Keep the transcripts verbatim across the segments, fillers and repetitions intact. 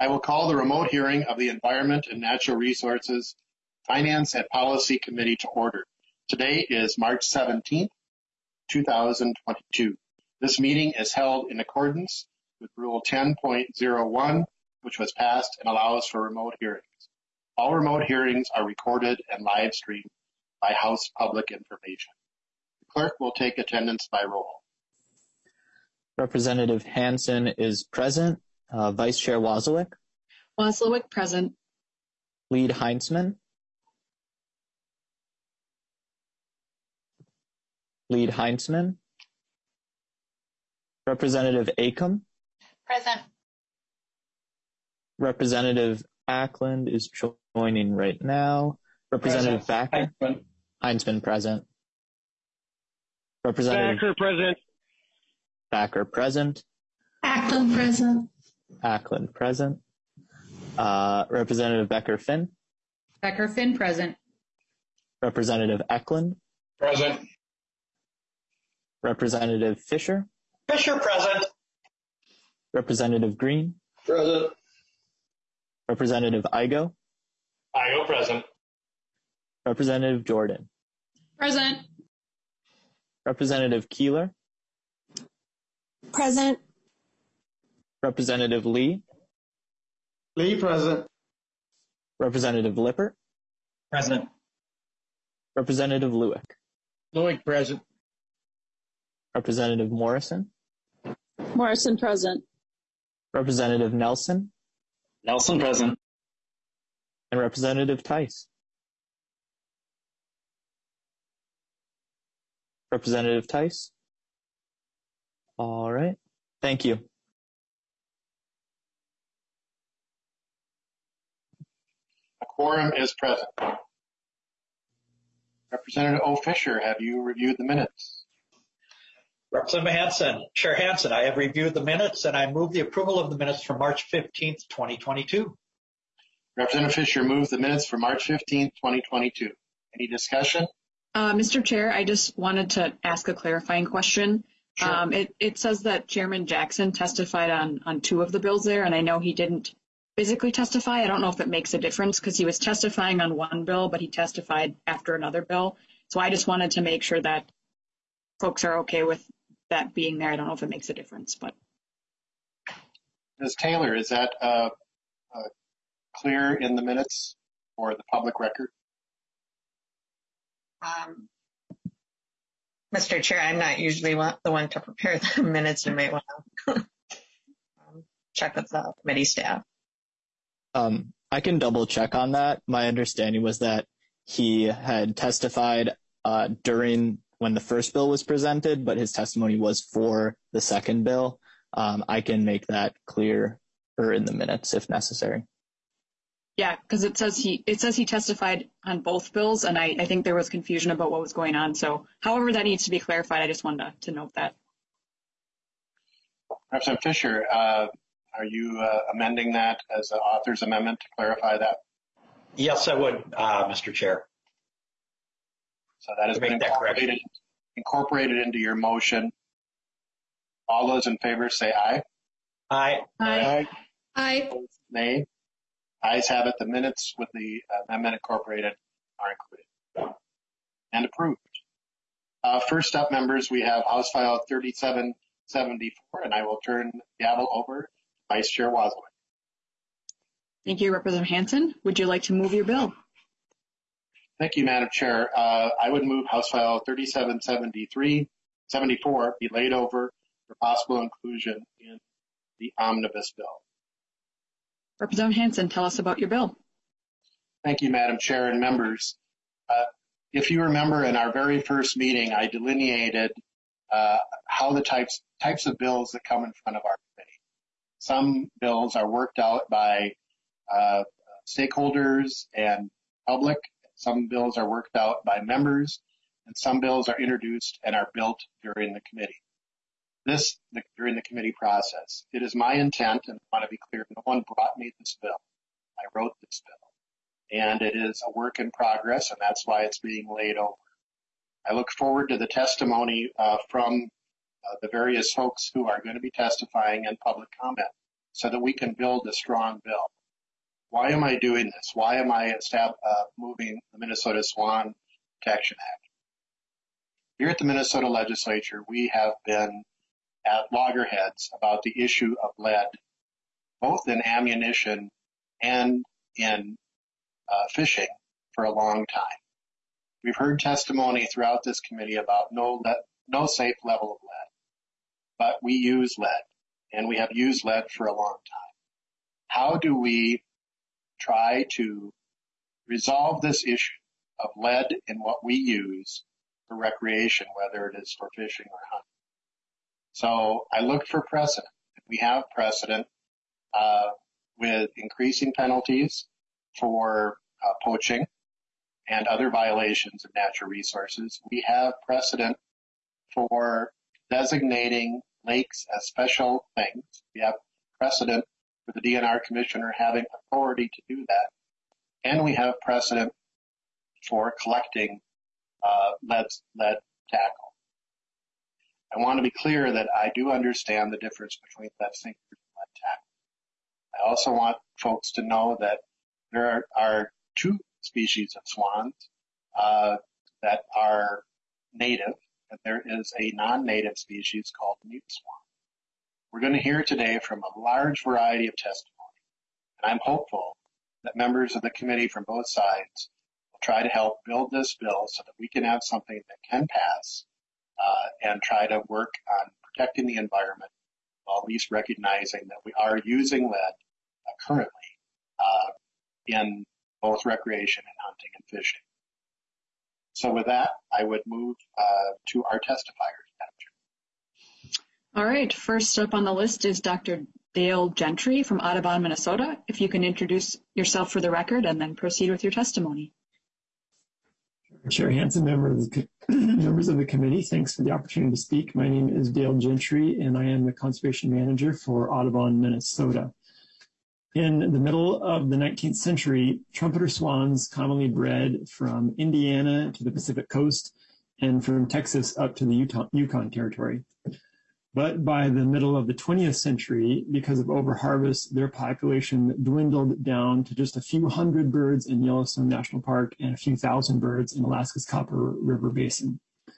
I will call the remote hearing of the Environment and Natural Resources Finance and Policy Committee to order. Today is March seventeenth, two thousand twenty-two. This meeting is held in accordance with Rule ten point oh one, which was passed and allows for remote hearings. All remote hearings are recorded and live streamed by House Public Information. The clerk will take attendance by roll. Representative Hansen is present. Uh, Vice Chair Wozliak. Wozliak present. Lead Heinzman. Lead Heinzman. Representative Acom. Present. Representative Ackland is joining right now. Representative Backer. Heinzman. Heinzman present. Representative Backer present. Backer present. Ackland present. Ackland present. Uh, Representative Becker-Finn. Becker-Finn present. Representative Eklund. Present. Representative Fisher. Fisher present. Representative Green. Present. Representative Igo. Igo present. Representative Jordan. Present. Representative Keeler. Present. Representative Lee. Lee present. Representative Lippert. Present. Representative Lewick. Lewick present. Representative Morrison. Morrison present. Representative Nelson. Nelson present. And Representative Tice. Representative Tice. All right. Thank you. A quorum is present. Representative O. Fisher, have you reviewed the minutes? Representative Hansen, Chair Hansen, I have reviewed the minutes and I move the approval of the minutes for March fifteenth, twenty twenty-two. Representative Fisher moves the minutes for March fifteenth, twenty twenty-two. Any discussion? Uh, Mister Chair, I just wanted to ask a clarifying question. Sure. Um, it, it says that Chairman Jackson testified on, on two of the bills there, and I know he didn't physically testify. I don't know if it makes a difference because he was testifying on one bill, but he testified after another bill. So I just wanted to make sure that folks are okay with that being there. I don't know if it makes a difference, but. Miz Taylor, is that uh, uh, clear in the minutes for the public record? Um, Mister Chair, I'm not usually one, the one to prepare the minutes. You might want to um, check with the committee staff. Um, I can double check on that. My understanding was that he had testified uh, during when the first bill was presented, but his testimony was for the second bill. Um, I can make that clear or in the minutes if necessary. Yeah, because it says he it says he testified on both bills, and I, I think there was confusion about what was going on. So however that needs to be clarified, I just wanted to, to note that. Representative Fisher, uh, are you uh, amending that as an author's amendment to clarify that? Yes, I would, uh, Mister Chair. So that has been incorporated, incorporated into your motion. All those in favor say aye. Aye. Aye. Aye. Nay. Ayes have it. The minutes with the amendment incorporated are included and approved. Uh, first up, members, we have House File thirty-seven seventy-four, and I will turn the gavel over to Vice Chair Wozliak. Thank you, Representative Hansen. Would you like to move your bill? Thank you, Madam Chair. Uh, I would move House File thirty-seven seventy-three, seventy-four be laid over for possible inclusion in the omnibus bill. Representative Hansen, tell us about your bill. Thank you, Madam Chair and members. Uh, if you remember in our very first meeting, I delineated uh, how the types types of bills that come in front of our committee. Some bills are worked out by uh, stakeholders and public. Some bills are worked out by members, and some bills are introduced and are built during the committee. This the, during the committee process. It is my intent, and I want to be clear, no one brought me this bill. I wrote this bill, and it is a work in progress, and that's why it's being laid over. I look forward to the testimony uh, from uh, the various folks who are going to be testifying and public comment. so that we can build a strong bill. Why am I doing this? Why am I estab- uh, moving the Minnesota Swan Protection Act? Here at the Minnesota Legislature, we have been at loggerheads about the issue of lead, both in ammunition and in uh, fishing for a long time. We've heard testimony throughout this committee about no lead, no safe level of lead, but we use lead, and we have used lead for a long time. How do we try to resolve this issue of lead in what we use for recreation, whether it is for fishing or hunting? So I looked for precedent. We have precedent uh, with increasing penalties for uh, poaching and other violations of natural resources. We have precedent for designating lakes as special things. We have precedent for the D N R commissioner having authority to do that. And we have precedent for collecting uh, lead, lead tackle. I want to be clear that I do understand the difference between lead sinkers and lead tackle. I also want folks to know that there are, are two species of swans uh, that are native, and there is a non-native species called mute swan. We're going to hear today from a large variety of testimony, and I'm hopeful that members of the committee from both sides will try to help build this bill so that we can have something that can pass uh, and try to work on protecting the environment while at least recognizing that we are using lead uh, currently uh, in both recreation and hunting and fishing. So with that, I would move uh, to our testifiers, Madam Chair. All right, first up on the list is Doctor Dale Gentry from Audubon, Minnesota. If you can introduce yourself for the record and then proceed with your testimony. Chair Hansen, member of the, members of the committee, thanks for the opportunity to speak. My name is Dale Gentry, and I am the Conservation Manager for Audubon, Minnesota. In the middle of the nineteenth century, trumpeter swans commonly bred from Indiana to the Pacific coast and from Texas up to the Utah, Yukon Territory. But by the middle of the twentieth century, because of overharvest, their population dwindled down to just a few hundred birds in Yellowstone National Park and a few thousand birds in Alaska's Copper River Basin.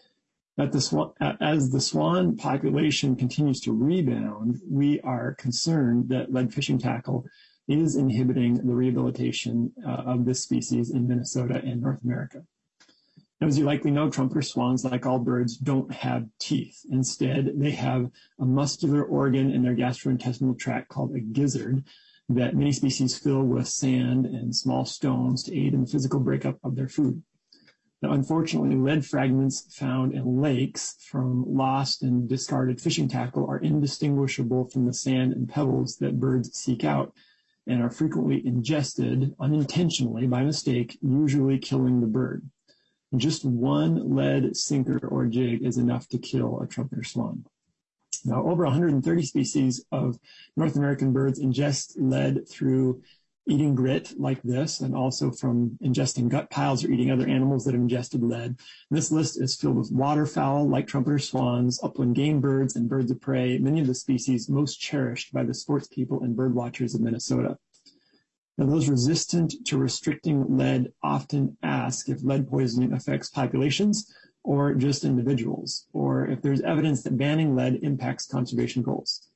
At the swan, as the swan population continues to rebound, we are concerned that lead fishing tackle is inhibiting the rehabilitation uh, of this species in Minnesota and North America. Now, as you likely know, trumpeter swans, like all birds, don't have teeth. Instead, they have a muscular organ in their gastrointestinal tract called a gizzard that many species fill with sand and small stones to aid in the physical breakup of their food. Now, unfortunately, lead fragments found in lakes from lost and discarded fishing tackle are indistinguishable from the sand and pebbles that birds seek out and are frequently ingested unintentionally by mistake, usually killing the bird. Just one lead sinker or jig is enough to kill a trumpeter swan. Now, over one hundred thirty species of North American birds ingest lead through eating grit like this, and also from ingesting gut piles or eating other animals that have ingested lead. And this list is filled with waterfowl like trumpeter swans, upland game birds, and birds of prey, many of the species most cherished by the sports people and bird watchers of Minnesota. Now, those resistant to restricting lead often ask if lead poisoning affects populations or just individuals, or if there's evidence that banning lead impacts conservation goals.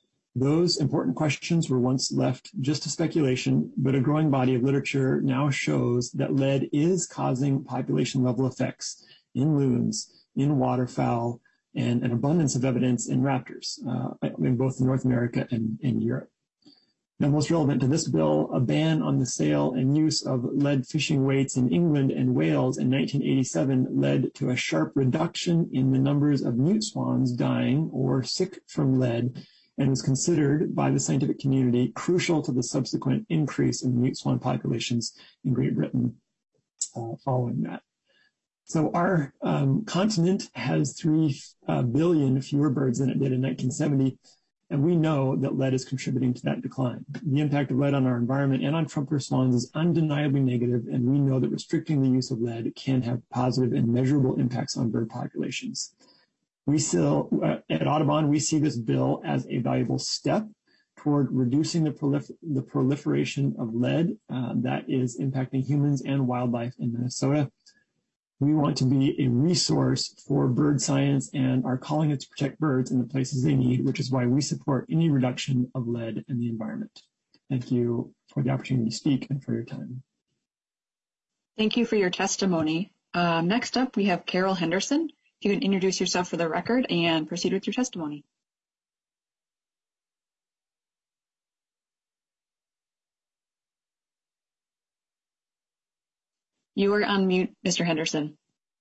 Those important questions were once left just to speculation, but a growing body of literature now shows that lead is causing population-level effects in loons, in waterfowl, and an abundance of evidence in raptors, uh, in both North America and in Europe. Now, most relevant to this bill, a ban on the sale and use of lead fishing weights in England and Wales in nineteen eighty-seven led to a sharp reduction in the numbers of mute swans dying or sick from lead, and was considered by the scientific community crucial to the subsequent increase in mute swan populations in Great Britain uh, following that. So our um, continent has three uh, billion fewer birds than it did in nineteen seventy. And we know that lead is contributing to that decline. The impact of lead on our environment and on trumpeter swans is undeniably negative, and we know that restricting the use of lead can have positive and measurable impacts on bird populations. We still, uh, at Audubon, we see this bill as a valuable step toward reducing the, prolif- the proliferation of lead uh, that is impacting humans and wildlife in Minnesota. We want to be a resource for bird science and are calling it to protect birds in the places they need, which is why we support any reduction of lead in the environment. Thank you for the opportunity to speak and for your time. Thank you for your testimony. Um, next up, we have Carol Henderson. If you can introduce yourself for the record and proceed with your testimony. You are on mute, Mister Henderson.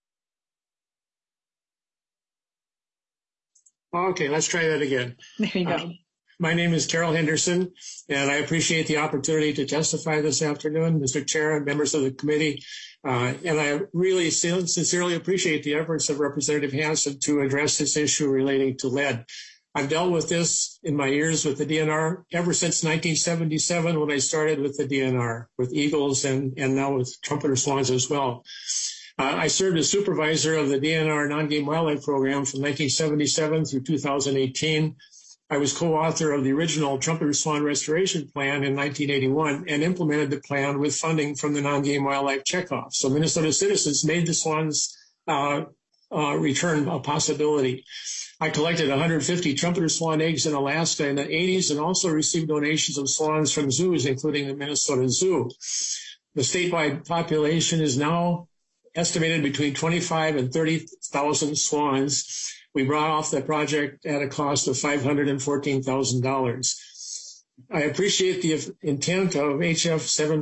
Okay, let's try that again. There you go. Uh, my name is Carol Henderson, and I appreciate the opportunity to testify this afternoon, Mister Chair and members of the committee. Uh, and I really sincerely appreciate the efforts of Representative Hansen to address this issue relating to lead. I've dealt with this in my years with the D N R ever since nineteen seventy-seven when I started with the D N R, with eagles and, and now with trumpeter swans as well. Uh, I served as supervisor of the D N R non-game wildlife program from nineteen seventy-seven through two thousand eighteen. I was co-author of the original trumpeter swan restoration plan in nineteen eighty-one and implemented the plan with funding from the non-game wildlife checkoff. So Minnesota citizens made the swans uh, uh, return a possibility. I collected one hundred fifty trumpeter swan eggs in Alaska in the eighties and also received donations of swans from zoos, including the Minnesota Zoo. The statewide population is now estimated between twenty-five and thirty thousand swans. We brought off the project at a cost of five hundred fourteen thousand dollars. I appreciate the intent of H F seven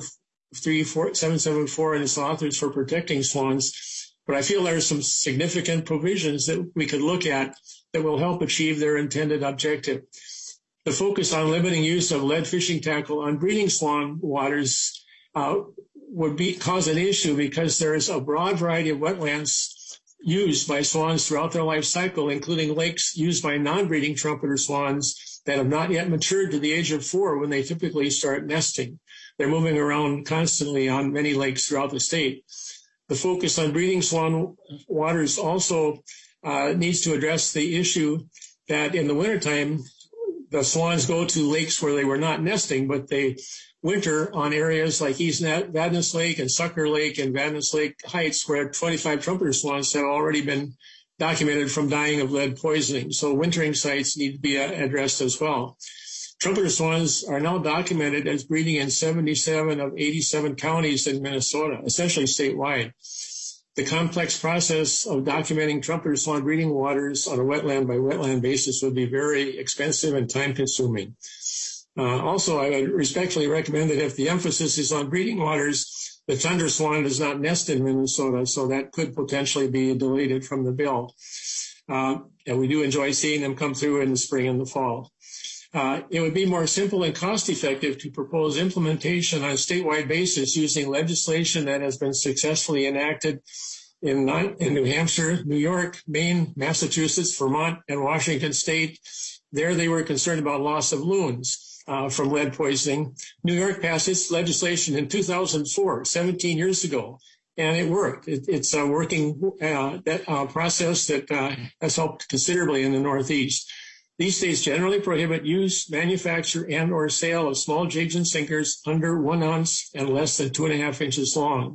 seventy-four and its authors for protecting swans, but I feel there are some significant provisions that we could look at that will help achieve their intended objective. The focus on limiting use of lead fishing tackle on breeding swan waters uh, would be, cause an issue because there is a broad variety of wetlands used by swans throughout their life cycle, including lakes used by non-breeding trumpeter swans that have not yet matured to the age of four when they typically start nesting. They're moving around constantly on many lakes throughout the state. The focus on breeding swan waters also uh, needs to address the issue that in the wintertime, the swans go to lakes where they were not nesting, but they winter on areas like East Vadnais Lake and Sucker Lake and Vadnais Lake Heights, where twenty-five trumpeter swans have already been documented from dying of lead poisoning. So wintering sites need to be addressed as well. Trumpeter swans are now documented as breeding in seventy-seven of eighty-seven counties in Minnesota, essentially statewide. The complex process of documenting trumpeter swan breeding waters on a wetland by wetland basis would be very expensive and time consuming. Uh, also, I would respectfully recommend that if the emphasis is on breeding waters, the tundra swan does not nest in Minnesota, so that could potentially be deleted from the bill. Uh, and we do enjoy seeing them come through in the spring and the fall. Uh, it would be more simple and cost-effective to propose implementation on a statewide basis using legislation that has been successfully enacted in, in New Hampshire, New York, Maine, Massachusetts, Vermont, and Washington State. There they were concerned about loss of loons uh, from lead poisoning. New York passed its legislation in two thousand four, seventeen years ago, and it worked. It, it's a working uh, that, uh, process that uh, has helped considerably in the Northeast. These states generally prohibit use, manufacture, and or sale of small jigs and sinkers under one ounce and less than two and a half inches long.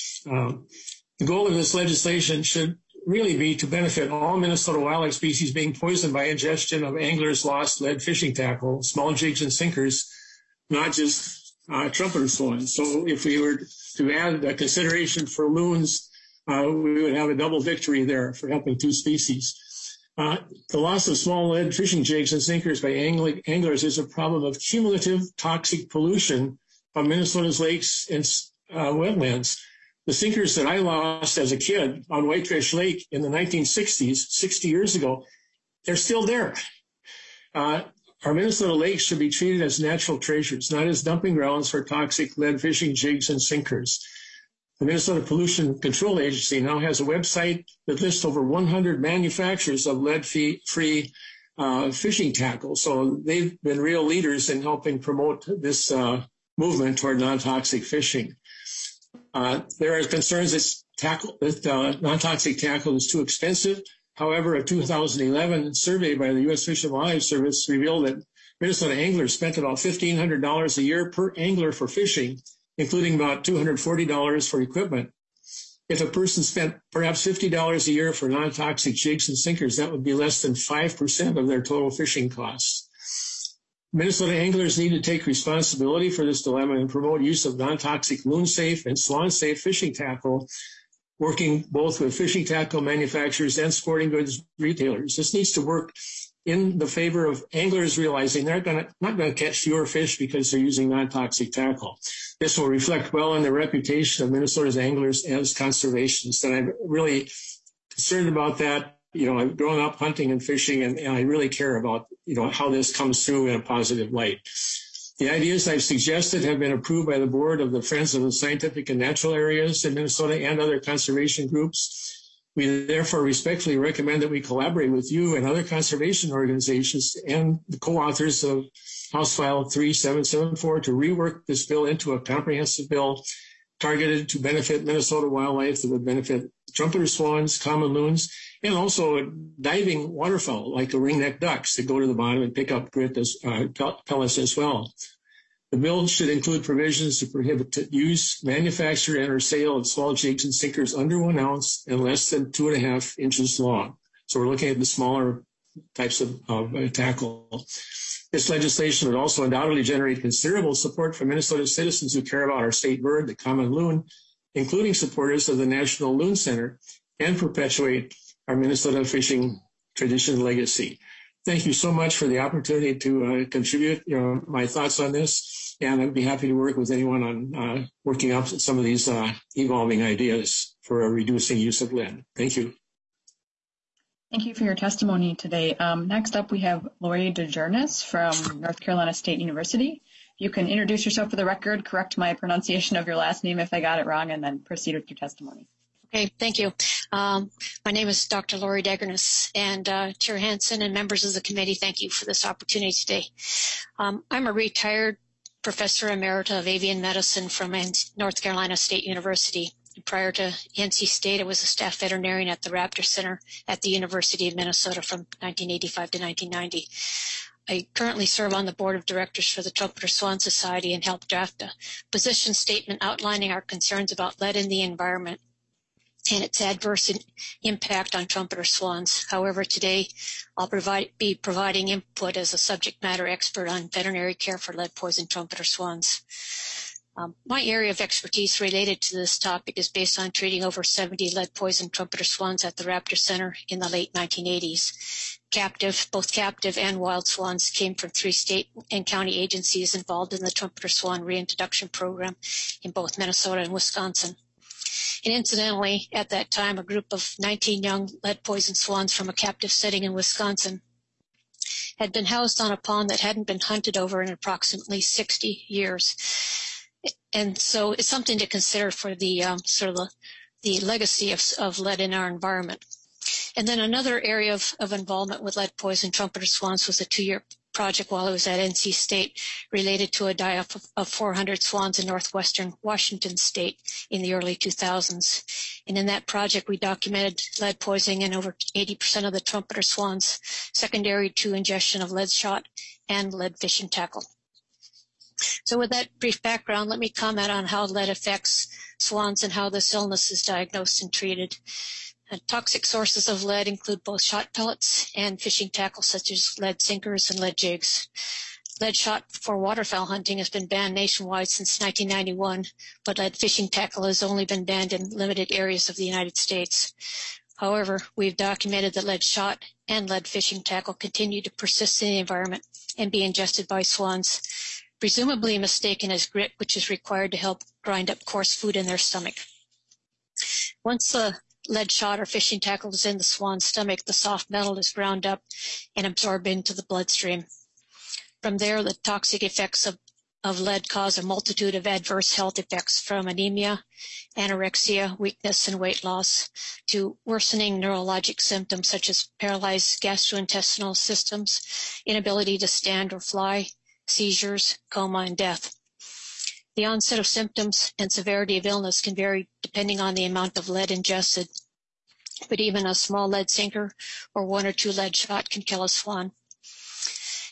Um, the goal of this legislation should really be to benefit all Minnesota wildlife species being poisoned by ingestion of anglers' lost lead fishing tackle, small jigs and sinkers, not just uh, trumpeter swans. So if we were to add a consideration for loons, uh, we would have a double victory there for helping two species. Uh, the loss of small lead fishing jigs and sinkers by angling, anglers is a problem of cumulative toxic pollution of Minnesota's lakes and uh, wetlands. The sinkers that I lost as a kid on Whitefish Lake in the nineteen sixties, sixty years ago, they're still there. Uh, our Minnesota lakes should be treated as natural treasures, not as dumping grounds for toxic lead fishing jigs and sinkers. The Minnesota Pollution Control Agency now has a website that lists over one hundred manufacturers of lead-free uh, fishing tackle. So they've been real leaders in helping promote this uh, movement toward non-toxic fishing. Uh, there are concerns that, tackle, that uh, non-toxic tackle is too expensive. However, a two thousand eleven survey by the U S Fish and Wildlife Service revealed that Minnesota anglers spent about fifteen hundred dollars a year per angler for fishing, including about two hundred forty dollars for equipment. If a person spent perhaps fifty dollars a year for non-toxic jigs and sinkers, that would be less than five percent of their total fishing costs. Minnesota anglers need to take responsibility for this dilemma and promote use of non-toxic loon-safe and swan-safe fishing tackle, working both with fishing tackle manufacturers and sporting goods retailers. This needs to work in the favor of anglers realizing they're gonna, not going to catch fewer fish because they're using non-toxic tackle. This will reflect well on the reputation of Minnesota's anglers as conservationists, and I'm really concerned about that. You know, I've grown up hunting and fishing, and, and I really care about, you know, how this comes through in a positive light. The ideas I've suggested have been approved by the board of the Friends of the Scientific and Natural Areas in Minnesota and other conservation groups. We therefore respectfully recommend that we collaborate with you and other conservation organizations and the co-authors of House File three seven seven four to rework this bill into a comprehensive bill targeted to benefit Minnesota wildlife that would benefit trumpeter swans, common loons, and also diving waterfowl like the ringneck ducks that go to the bottom and pick up grit as, uh, pellets as well. The bill should include provisions to prohibit use, manufacture, and or sale of small jigs and sinkers under one ounce and less than two and a half inches long. So we're looking at the smaller types of, of uh, tackle. This legislation would also undoubtedly generate considerable support from Minnesota citizens who care about our state bird, the common loon, including supporters of the National Loon Center, and perpetuate our Minnesota fishing tradition and legacy. Thank you so much for the opportunity to uh, contribute you know, my thoughts on this, and I'd be happy to work with anyone on uh, working up some of these uh, evolving ideas for a reducing use of lead. Thank you. Thank you for your testimony today. Um, next up, we have Lori DeJernis from North Carolina State University. You can introduce yourself for the record, correct my pronunciation of your last name if I got it wrong, and then proceed with your testimony. Okay, thank you. Um, my name is Doctor Lori DeJernis, and uh, Chair Hansen and members of the committee, thank you for this opportunity today. Um, I'm a retired professor emerita of avian medicine from North Carolina State University. Prior to N C State, I was a staff veterinarian at the Raptor Center at the University of Minnesota from nineteen eighty-five to nineteen ninety. I currently serve on the board of directors for the Trumpeter Swan Society and helped draft a position statement outlining our concerns about lead in the environment and its adverse impact on trumpeter swans. However, today I'll provide, be providing input as a subject matter expert on veterinary care for lead-poisoned trumpeter swans. Um, my area of expertise related to this topic is based on treating over seventy lead-poisoned trumpeter swans at the Raptor Center in the late nineteen eighties. Captive, both captive and wild swans came from three state and county agencies involved in the trumpeter swan reintroduction program in both Minnesota and Wisconsin. And incidentally, at that time, a group of nineteen young lead-poisoned swans from a captive setting in Wisconsin had been housed on a pond that hadn't been hunted over in approximately sixty years. And so it's something to consider for the um, sort of the, the legacy of, of lead in our environment. And then another area of, of involvement with lead-poisoned trumpeter swans was a two-year project while I was at N C State related to a die-off of, of four hundred swans in northwestern Washington State in the early two thousands. And in that project, we documented lead poisoning in over eighty percent of the trumpeter swans, secondary to ingestion of lead shot and lead fishing tackle. So with that brief background, let me comment on how lead affects swans and how this illness is diagnosed and treated. Uh, toxic sources of lead include both shot pellets and fishing tackle such as lead sinkers and lead jigs. Lead shot for waterfowl hunting has been banned nationwide since nineteen ninety-one, but lead fishing tackle has only been banned in limited areas of the United States. However, we've documented that lead shot and lead fishing tackle continue to persist in the environment and be ingested by swans, presumably mistaken as grit, which is required to help grind up coarse food in their stomach. Once the lead shot or fishing tackle is in the swan's stomach, the soft metal is ground up and absorbed into the bloodstream. From there, the toxic effects of, of lead cause a multitude of adverse health effects, from anemia, anorexia, weakness, and weight loss, to worsening neurologic symptoms such as paralyzed gastrointestinal systems, inability to stand or fly, seizures, coma, and death. The onset of symptoms and severity of illness can vary depending on the amount of lead ingested, but even a small lead sinker or one or two lead shot can kill a swan.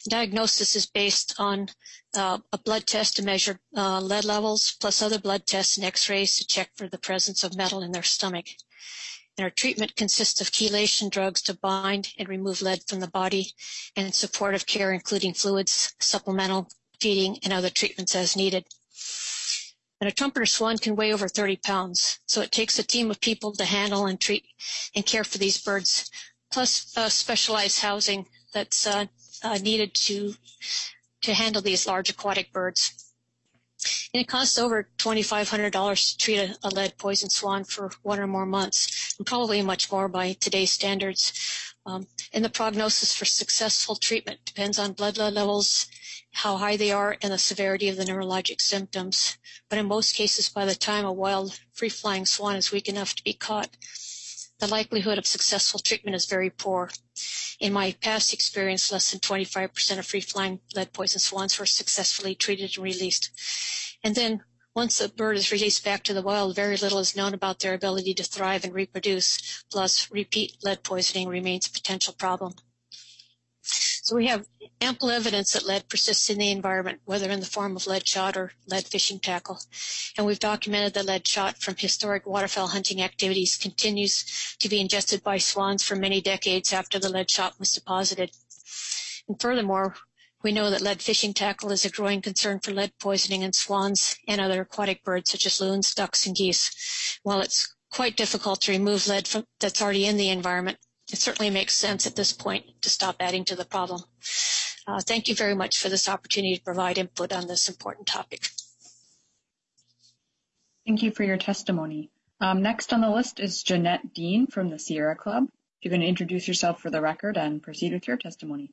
Diagnosis is based on uh, a blood test to measure uh, lead levels, plus other blood tests and x-rays to check for the presence of metal in their stomach. And our treatment consists of chelation drugs to bind and remove lead from the body, and supportive care including fluids, supplemental feeding, and other treatments as needed. And a trumpeter swan can weigh over thirty pounds, so it takes a team of people to handle and treat and care for these birds, plus uh, specialized housing that's uh, uh, needed to to handle these large aquatic birds. And it costs over twenty-five hundred dollars to treat a, a lead-poisoned swan for one or more months, and probably much more by today's standards. Um, and the prognosis for successful treatment depends on blood lead levels, how high they are, and the severity of the neurologic symptoms. But in most cases, by the time a wild, free-flying swan is weak enough to be caught, the likelihood of successful treatment is very poor. In my past experience, less than twenty-five percent of free-flying lead-poisoned swans were successfully treated and released. And then, once the bird is released back to the wild, very little is known about their ability to thrive and reproduce, plus repeat lead poisoning remains a potential problem. So we have ample evidence that lead persists in the environment, whether in the form of lead shot or lead fishing tackle. And we've documented that lead shot from historic waterfowl hunting activities continues to be ingested by swans for many decades after the lead shot was deposited. And furthermore, we know that lead fishing tackle is a growing concern for lead poisoning in swans and other aquatic birds such as loons, ducks, and geese. While it's quite difficult to remove lead from, that's already in the environment, it certainly makes sense at this point to stop adding to the problem. Uh, thank you very much for this opportunity to provide input on this important topic. Thank you for your testimony. Um, next on the list is Jeanette Dean from the Sierra Club. You're going to introduce yourself for the record and proceed with your testimony.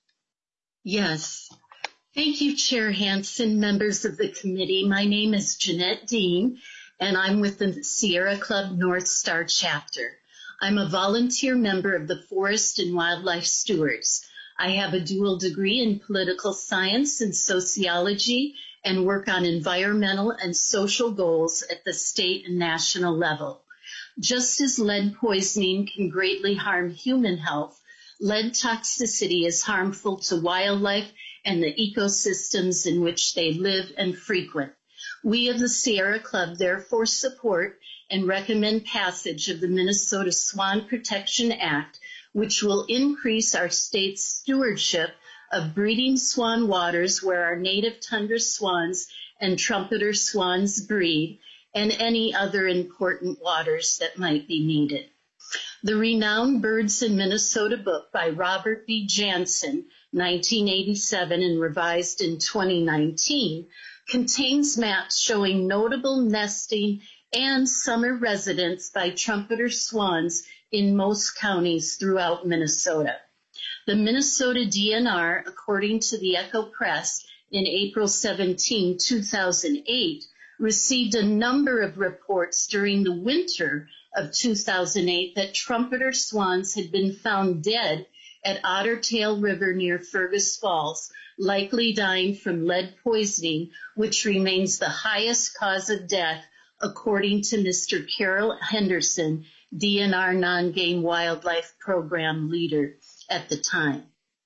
Yes. Thank you, Chair Hansen, members of the committee. My name is Jeanette Dean, and I'm with the Sierra Club North Star chapter. I'm a volunteer member of the Forest and Wildlife Stewards. I have a dual degree in political science and sociology and work on environmental and social goals at the state and national level. Just as lead poisoning can greatly harm human health, lead toxicity is harmful to wildlife and the ecosystems in which they live and frequent. We of the Sierra Club therefore support and recommend passage of the Minnesota Swan Protection Act, which will increase our state's stewardship of breeding swan waters where our native tundra swans and trumpeter swans breed, and any other important waters that might be needed. The renowned Birds in Minnesota book by Robert B. Jansen, nineteen eighty-seven and revised in twenty nineteen, contains maps showing notable nesting and summer residence by trumpeter swans in most counties throughout Minnesota. The Minnesota D N R, according to the Echo Press in April seventeenth, two thousand eight, received a number of reports during the winter of two thousand eight that trumpeter swans had been found dead at Otter Tail River near Fergus Falls, likely dying from lead poisoning, which remains the highest cause of death, according to Mister Carol Henderson, D N R Non-Game Wildlife Program leader at the time.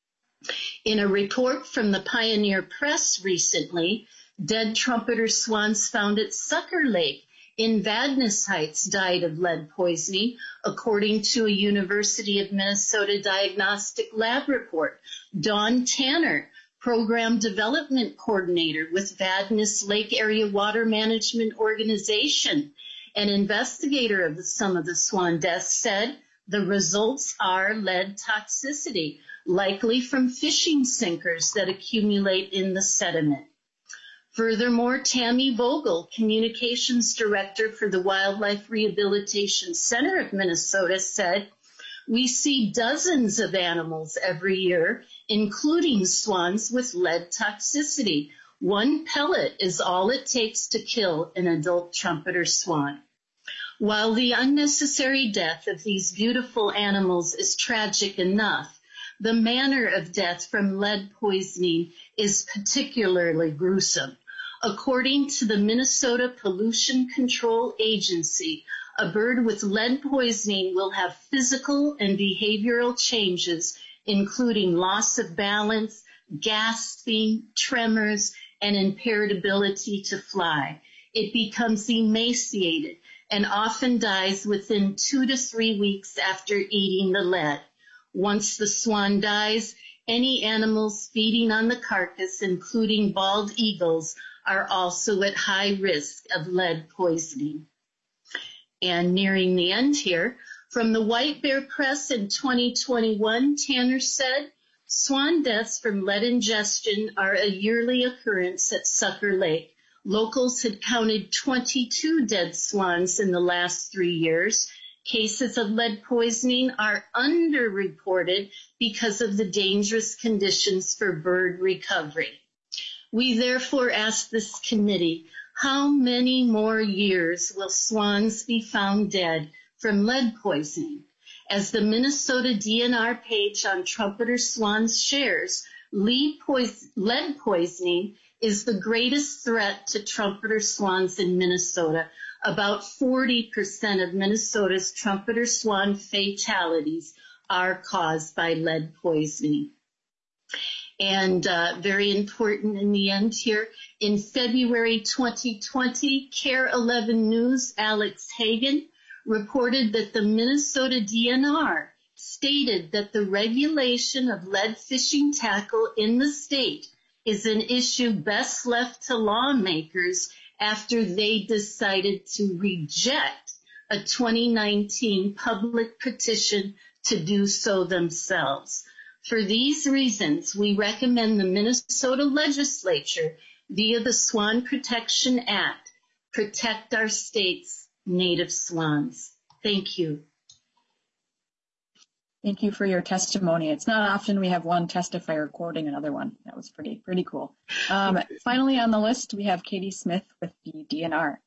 In a report from the Pioneer Press recently, dead trumpeter swans found at Sucker Lake in Vadnais Heights died of lead poisoning, according to a University of Minnesota Diagnostic Lab report. Dawn Tanner, Program Development Coordinator with Vadnais Lake Area Water Management Organization, an investigator of some of the swan deaths, said the results are lead toxicity, likely from fishing sinkers that accumulate in the sediment. Furthermore, Tammy Vogel, Communications Director for the Wildlife Rehabilitation Center of Minnesota, said, "We see dozens of animals every year, including swans with lead toxicity. One pellet is all it takes to kill an adult trumpeter swan." While the unnecessary death of these beautiful animals is tragic enough, the manner of death from lead poisoning is particularly gruesome. According to the Minnesota Pollution Control Agency, a bird with lead poisoning will have physical and behavioral changes, including loss of balance, gasping, tremors, and impaired ability to fly. It becomes emaciated and often dies within two to three weeks after eating the lead. Once the swan dies, any animals feeding on the carcass, including bald eagles, are also at high risk of lead poisoning. And nearing the end here, from the White Bear Press in twenty twenty-one, Tanner said, swan deaths from lead ingestion are a yearly occurrence at Sucker Lake. Locals had counted twenty-two dead swans in the last three years. Cases of lead poisoning are underreported because of the dangerous conditions for bird recovery. We therefore ask this committee, how many more years will swans be found dead from lead poisoning? As the Minnesota D N R page on trumpeter swans shares, lead poisoning is the greatest threat to trumpeter swans in Minnesota. About forty percent of Minnesota's trumpeter swan fatalities are caused by lead poisoning. And uh, very important in the end here, in February twenty twenty, Care eleven News' Alex Hagan reported that the Minnesota D N R stated that the regulation of lead fishing tackle in the state is an issue best left to lawmakers after they decided to reject a twenty nineteen public petition to do so themselves. For these reasons, we recommend the Minnesota legislature, via the Swan Protection Act, protect our state's native swans. Thank you. Thank you for your testimony. It's not often we have one testifier quoting another one. That was pretty, pretty cool. Um, finally on the list, we have Katie Smith with the D N R.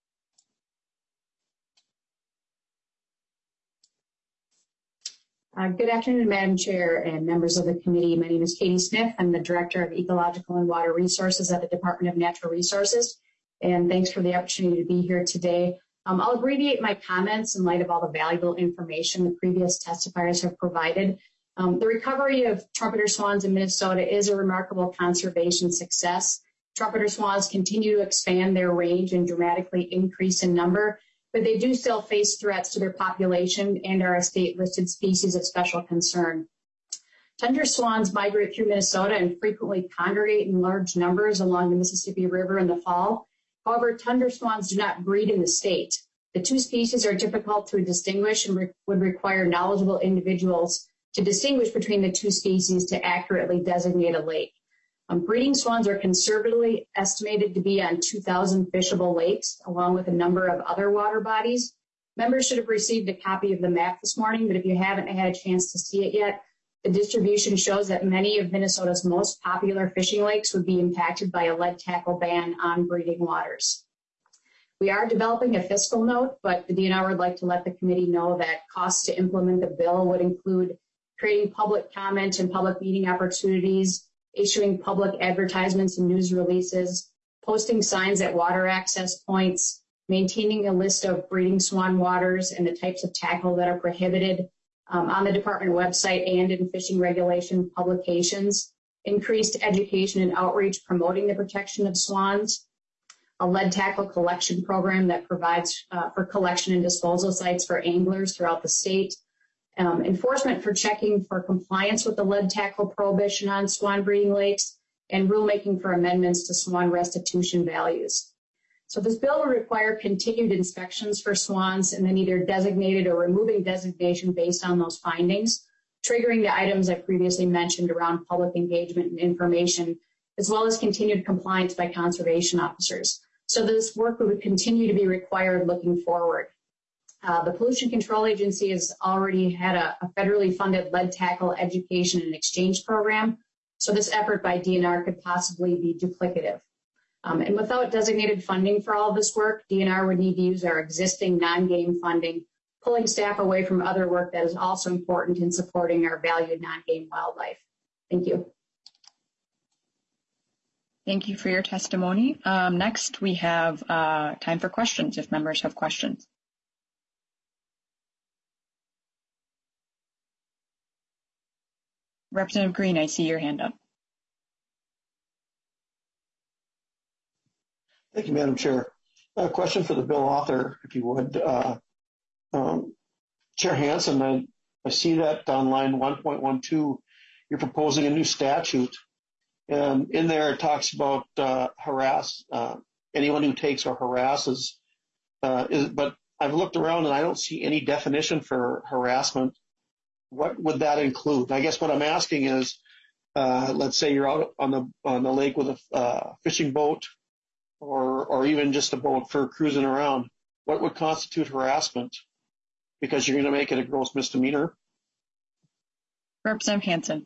Uh, good afternoon, Madam Chair and members of the committee. My name is Katie Smith. I'm the Director of Ecological and Water Resources at the Department of Natural Resources. And thanks for the opportunity to be here today. Um, I'll abbreviate my comments in light of all the valuable information the previous testifiers have provided. Um, the recovery of trumpeter swans in Minnesota is a remarkable conservation success. Trumpeter swans continue to expand their range and dramatically increase in number, but they do still face threats to their population and are a state-listed species of special concern. Tundra swans migrate through Minnesota and frequently congregate in large numbers along the Mississippi River in the fall. However, tundra swans do not breed in the state. The two species are difficult to distinguish and re- would require knowledgeable individuals to distinguish between the two species to accurately designate a lake. Um, breeding swans are conservatively estimated to be on two thousand fishable lakes, along with a number of other water bodies. Members should have received a copy of the map this morning, but if you haven't had a chance to see it yet, the distribution shows that many of Minnesota's most popular fishing lakes would be impacted by a lead tackle ban on breeding waters. We are developing a fiscal note, but the D N R would like to let the committee know that costs to implement the bill would include creating public comment and public meeting opportunities, issuing public advertisements and news releases, posting signs at water access points, maintaining a list of breeding swan waters and the types of tackle that are prohibited um, on the department website and in fishing regulation publications, increased education and outreach promoting the protection of swans, a lead tackle collection program that provides uh, for collection and disposal sites for anglers throughout the state, Um, enforcement for checking for compliance with the lead tackle prohibition on swan breeding lakes, and rulemaking for amendments to swan restitution values. So this bill will require continued inspections for swans and then either designated or removing designation based on those findings, triggering the items I previously mentioned around public engagement and information, as well as continued compliance by conservation officers. So this work would continue to be required looking forward. Uh, the Pollution Control Agency has already had a, a federally funded lead tackle education and exchange program, so this effort by D N R could possibly be duplicative. Um, and without designated funding for all of this work, D N R would need to use our existing non-game funding, pulling staff away from other work that is also important in supporting our valued non-game wildlife. Thank you. Thank you for your testimony. Um, next, we have uh, time for questions if members have questions. Representative Green, I see your hand up. Thank you, Madam Chair. A question for the bill author, if you would. Uh, um, Chair Hansen, I, I see that on line one point one two, you're proposing a new statute. And in there it talks about uh, harass, uh, anyone who takes or harasses. Uh, is, but I've looked around and I don't see any definition for harassment. What would that include? I guess what I'm asking is, uh, let's say you're out on the on the lake with a uh, fishing boat, or or even just a boat for cruising around. What would constitute harassment? Because you're going to make it a gross misdemeanor. Representative Hansen.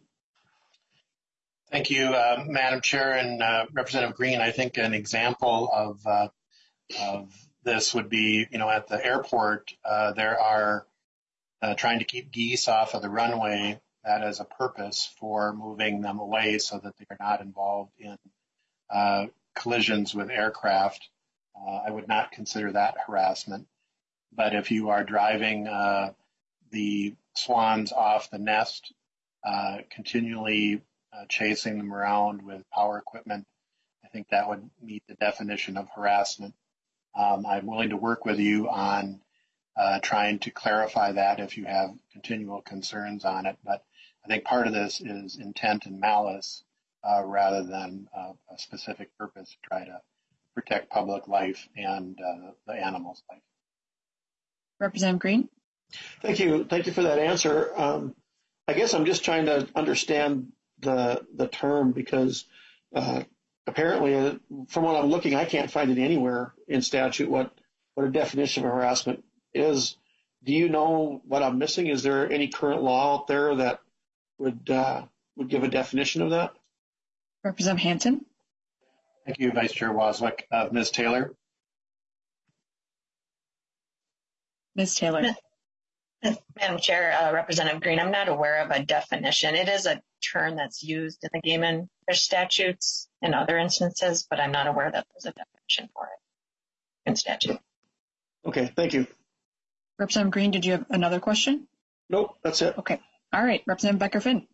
Thank you, uh, Madam Chair and uh, Representative Green. I think an example of uh, of this would be, you know, at the airport, uh, there are uh, trying to keep geese off of the runway. That is a purpose for moving them away so that they are not involved in uh, collisions with aircraft. Uh, I would not consider that harassment. But if you are driving uh, the swans off the nest, uh, continually uh, chasing them around with power equipment, I think that would meet the definition of harassment. Um, I'm willing to work with you on uh, trying to clarify that if you have continual concerns on it. But I think part of this is intent and malice uh, rather than uh, a specific purpose to try to protect public life and uh, the animal's life. Representative Green. Thank you. Thank you for that answer. Um, I guess I'm just trying to understand the the term because uh, apparently, uh, from what I'm looking, I can't find it anywhere in statute what, what a definition of harassment is. Do you know what I'm missing? Is there any current law out there that would uh, would give a definition of that? Representative Hansen. Thank you, Vice Chair Wozniak. Uh, Miz Taylor. Miz Taylor. Madam Chair, uh, Representative Green, I'm not aware of a definition. It is a term that's used in the game and fish statutes in other instances, but I'm not aware that there's a definition for it in statute. Okay, thank you. Representative Green, did you have another question? Nope, that's it. Okay. All right. Representative Becker-Finn.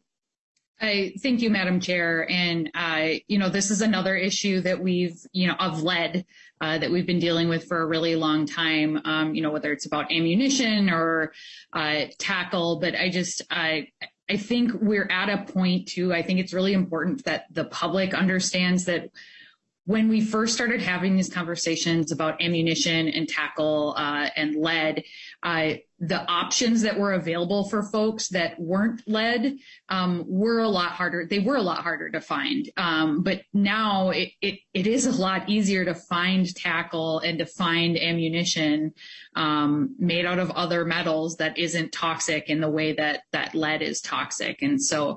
I thank you, Madam Chair. And, uh, you know, this is another issue that we've, you know, of lead uh, that we've been dealing with for a really long time, um, you know, whether it's about ammunition or uh, tackle. But I just, I, I think we're at a point, too, I think it's really important that the public understands that when we first started having these conversations about ammunition and tackle uh, and lead, uh, the options that were available for folks that weren't lead um, were a lot harder. They were a lot harder to find. Um, but now it, it, it is a lot easier to find tackle and to find ammunition um, made out of other metals that isn't toxic in the way that, that lead is toxic. And so,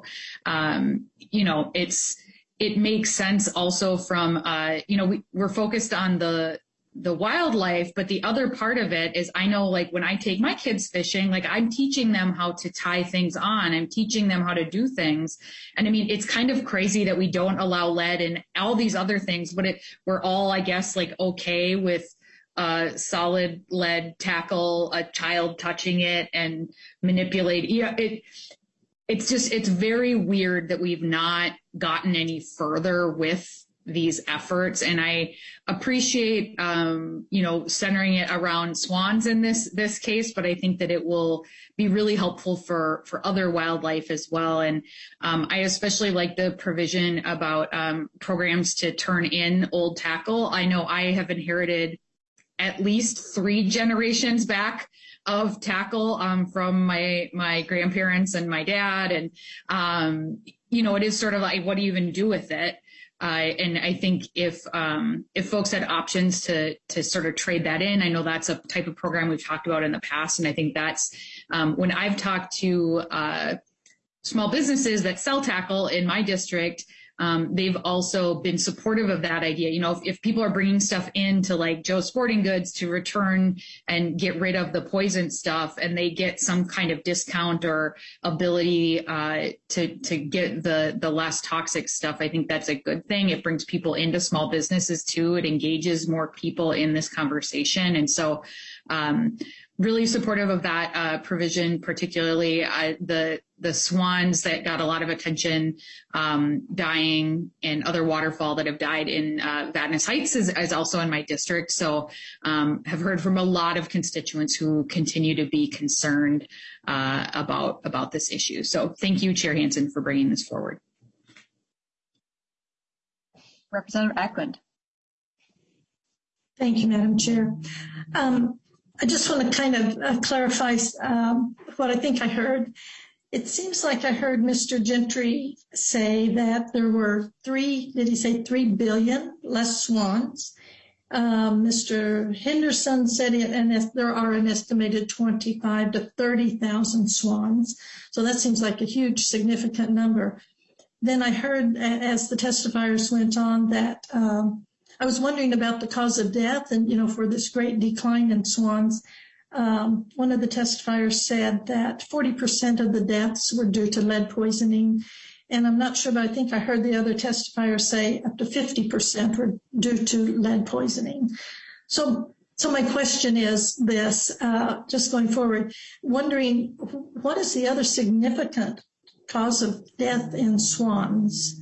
um, you know, it's, it makes sense also from, uh, you know, we, we're focused on the, the wildlife, but the other part of it is I know like when I take my kids fishing, like I'm teaching them how to tie things on. I'm teaching them how to do things. And I mean, it's kind of crazy that we don't allow lead and all these other things, but it, we're all, I guess, like okay with uh, solid lead tackle, a child touching it and manipulate. Yeah, it, it's just, it's very weird that we've not gotten any further with these efforts. And I appreciate, um, you know, centering it around swans in this, this case, but I think that it will be really helpful for, for other wildlife as well. And, um, I especially like the provision about, um, programs to turn in old tackle. I know I have inherited at least three generations back of tackle, um, from my, my grandparents and my dad. And, um, you know, it is sort of like, what do you even do with it? Uh, and I think if um, if folks had options to to sort of trade that in, I know that's a type of program we've talked about in the past. And I think that's um, when I've talked to uh, small businesses that sell tackle in my district, um, they've also been supportive of that idea. You know, if, if people are bringing stuff into like Joe Sporting Goods to return and get rid of the poison stuff and they get some kind of discount or ability uh, to, to get the, the less toxic stuff, I think that's a good thing. It brings people into small businesses too. It engages more people in this conversation. And so, um, really supportive of that uh, provision, particularly uh, the the swans that got a lot of attention um, dying, and other waterfowl that have died in uh, Vadnais Heights is, is also in my district. So um, have heard from a lot of constituents who continue to be concerned uh, about, about this issue. So thank you, Chair Hansen, for bringing this forward. Representative Ackland. Thank you, Madam Chair. Um, I just want to kind of uh, clarify um, what I think I heard. It seems like I heard Mister Gentry say that there were three, did he say three billion less swans? Um, Mister Henderson said it, and if there are an estimated twenty-five to thirty thousand swans. So that seems like a huge, significant number. Then I heard, as the testifiers went on, that um, I was wondering about the cause of death, and, you know, for this great decline in swans. Um, one of the testifiers said that forty percent of the deaths were due to lead poisoning. And I'm not sure, but I think I heard the other testifier say up to fifty percent were due to lead poisoning. So, so my question is this, uh, just going forward, wondering what is the other significant cause of death in swans?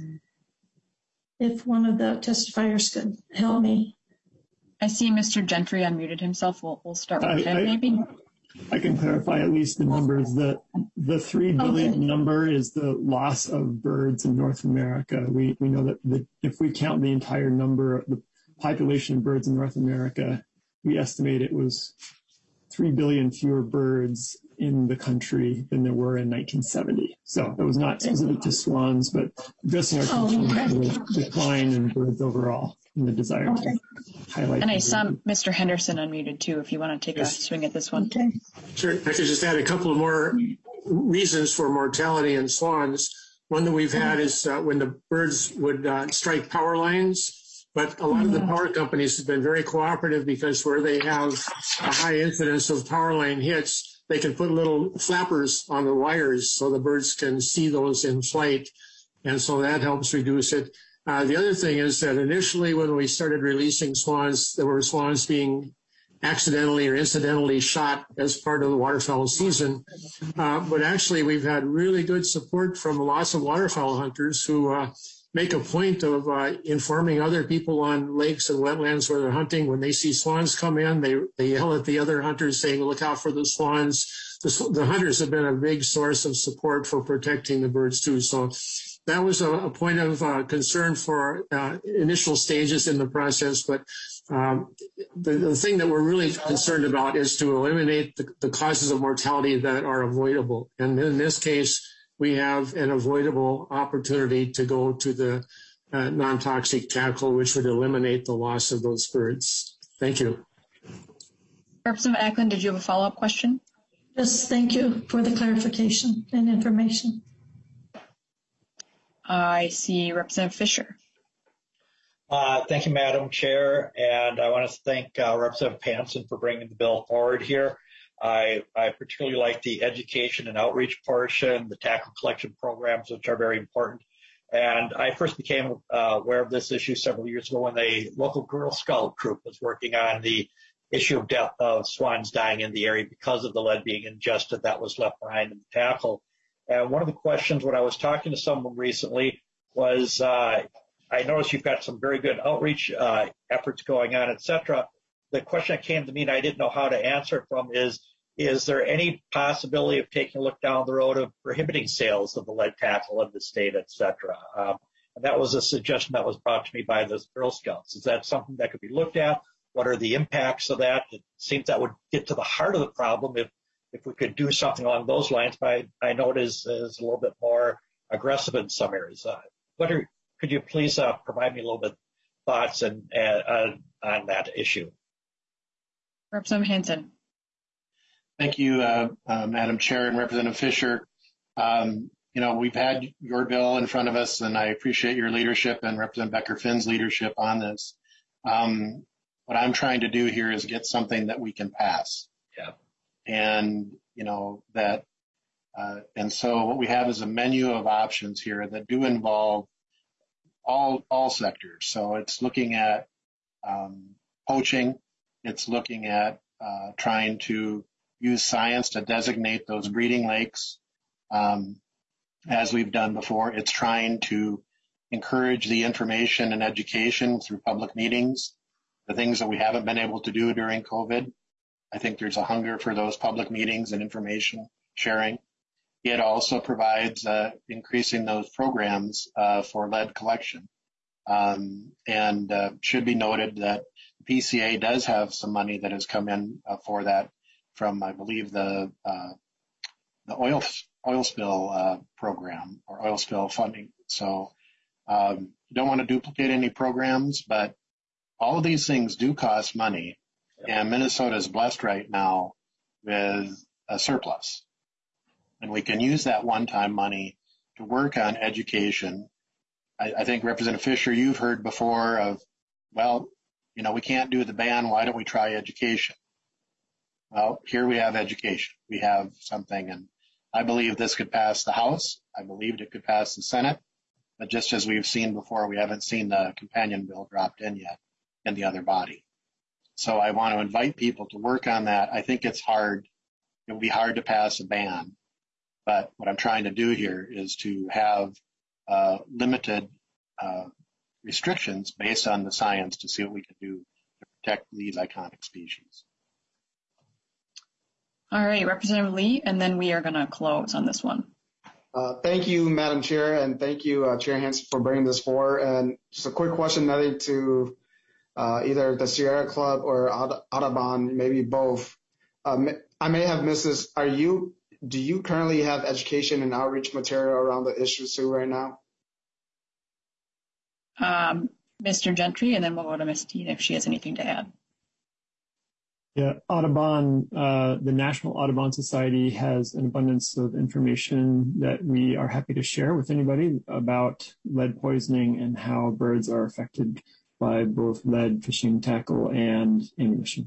If one of the testifiers could help me. I see Mister Gentry unmuted himself. We'll, we'll start with I, him, I, maybe. I can clarify at least the numbers. The, the three billion okay. number is the loss of birds in North America. We, we know that the, if we count the entire number, the population of birds in North America, we estimate it was three billion fewer birds in the country than there were in nineteen seventy. So it was not specific to swans, but addressing our concern oh, okay. for the decline in birds overall and the desire okay. to highlight. And I saw Mister Henderson unmuted too, if you want to take yes. a swing at this one. Okay. Sure. I could just add a couple of more reasons for mortality in swans. One that we've had is uh, when the birds would uh, strike power lines. But a lot of the power companies have been very cooperative because where they have a high incidence of power line hits, they can put little flappers on the wires so the birds can see those in flight. And so that helps reduce it. Uh, the other thing is that initially when we started releasing swans, there were swans being accidentally or incidentally shot as part of the waterfowl season. Uh, but actually we've had really good support from lots of waterfowl hunters who uh, make a point of uh, informing other people on lakes and wetlands where they're hunting. When they see swans come in, they, they yell at the other hunters saying, look out for the swans. The, the hunters have been a big source of support for protecting the birds too. So that was a, a point of uh, concern for uh, initial stages in the process. But um, the, the thing that we're really concerned about is to eliminate the, the causes of mortality that are avoidable. And in this case, we have an avoidable opportunity to go to the uh, non-toxic tackle, which would eliminate the loss of those birds. Thank you. Representative Ackland, did you have a follow-up question? Yes, thank you for the clarification and information. I see Representative Fisher. Uh, thank you, Madam Chair, and I want to thank uh, Representative Hansen for bringing the bill forward here. I, I particularly like the education and outreach portion, the tackle collection programs, which are very important. And I first became uh, aware of this issue several years ago when a local Girl Scout troop was working on the issue of death of swans dying in the area because of the lead being ingested that was left behind in the tackle. And one of the questions when I was talking to someone recently was, uh, I noticed you've got some very good outreach uh, efforts going on, et cetera. The question that came to me and I didn't know how to answer it from is, is there any possibility of taking a look down the road of prohibiting sales of the lead tackle in the state, et cetera? Um, and that was a suggestion that was brought to me by the Girl Scouts. Is that something that could be looked at? What are the impacts of that? It seems that would get to the heart of the problem if, if we could do something along those lines, but I, I know it is, is a little bit more aggressive in some areas. Uh, what are, could you please uh, provide me a little bit thoughts and, uh, on that issue? Representative Hansen. Thank you, uh, uh, Madam Chair and Representative Fisher. Um, you know, we've had your bill in front of us, and I appreciate your leadership and Representative Becker-Finn's leadership on this. Um, what I'm trying to do here is get something that we can pass. Yeah. And, you know, that, uh, and so what we have is a menu of options here that do involve all, all sectors. So it's looking at, um, poaching. It's looking at, uh, trying to use science to designate those breeding lakes. Um, as we've done before. It's trying to encourage the information and education through public meetings, the things that we haven't been able to do during COVID. I think there's a hunger for those public meetings and information sharing. It also provides uh, increasing those programs uh, for lead collection. Um, and uh, should be noted that the P C A does have some money that has come in uh, for that from, I believe, the uh, the oil oil spill uh, program or oil spill funding. So um, you don't want to duplicate any programs, but all of these things do cost money. And Minnesota is blessed right now with a surplus. And we can use that one-time money to work on education. I, I think, Representative Fisher, you've heard before of, well, you know, we can't do the ban. Why don't we try education? Well, here we have education. We have something, and I believe this could pass the House. I believed it could pass the Senate. But just as we've seen before, we haven't seen the companion bill dropped in yet in the other body. So I want to invite people to work on that. I think it's hard. It will be hard to pass a ban. But what I'm trying to do here is to have uh, limited uh, restrictions based on the science to see what we can do to protect these iconic species. All right, Representative Lee, and then we are going to close on this one. Uh, thank you, Madam Chair, and thank you, uh, Chair Hansen, for bringing this forward. And just a quick question, nothing to uh, either the Sierra Club or Audubon, maybe both. Um, I may have missed this. Are you, do you currently have education and outreach material around the issues too right now? Um, Mister Gentry, and then we'll go to Miz Dean if she has anything to add. Yeah, Audubon, uh, the National Audubon Society has an abundance of information that we are happy to share with anybody about lead poisoning and how birds are affected by both lead, fishing tackle, and ammunition.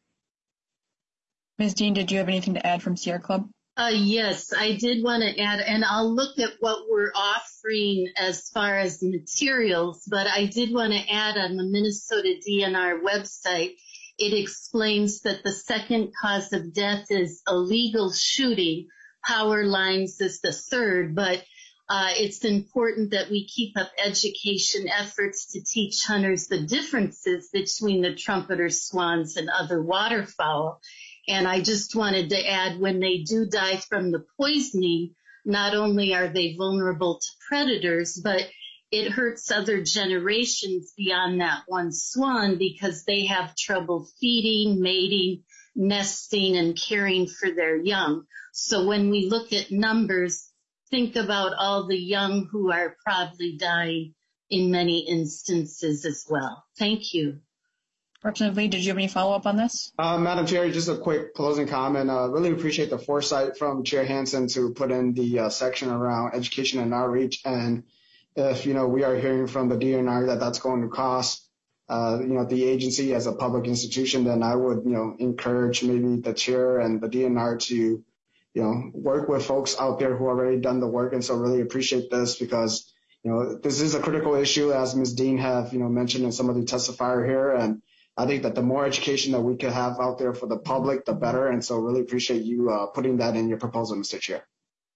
Miz Dean, did you have anything to add from Sierra Club? Uh, yes, I did want to add, and I'll look at what we're offering as far as materials, but I did want to add on the Minnesota D N R website, it explains that the second cause of death is illegal shooting. Power lines is the third, but uh, it's important that we keep up education efforts to teach hunters the differences between the trumpeter swans and other waterfowl. And I just wanted to add, when they do die from the poisoning, not only are they vulnerable to predators, but it hurts other generations beyond that one swan because they have trouble feeding, mating, nesting, and caring for their young. So when we look at numbers, think about all the young who are probably dying in many instances as well. Thank you. Representative Lee, did you have any follow-up on this? Uh, Madam Chair, just a quick closing comment. Uh, really appreciate the foresight from Chair Hansen to put in the uh, section around education and outreach. And if, you know, we are hearing from the D N R that that's going to cost, uh, you know, the agency as a public institution, then I would, you know, encourage maybe the chair and the D N R to, you know, work with folks out there who already done the work. And so really appreciate this because, you know, this is a critical issue, as Miz Dean have, you know, mentioned in some of the testifier here. And I think that the more education that we can have out there for the public, the better. And so really appreciate you uh, putting that in your proposal, Mister Chair.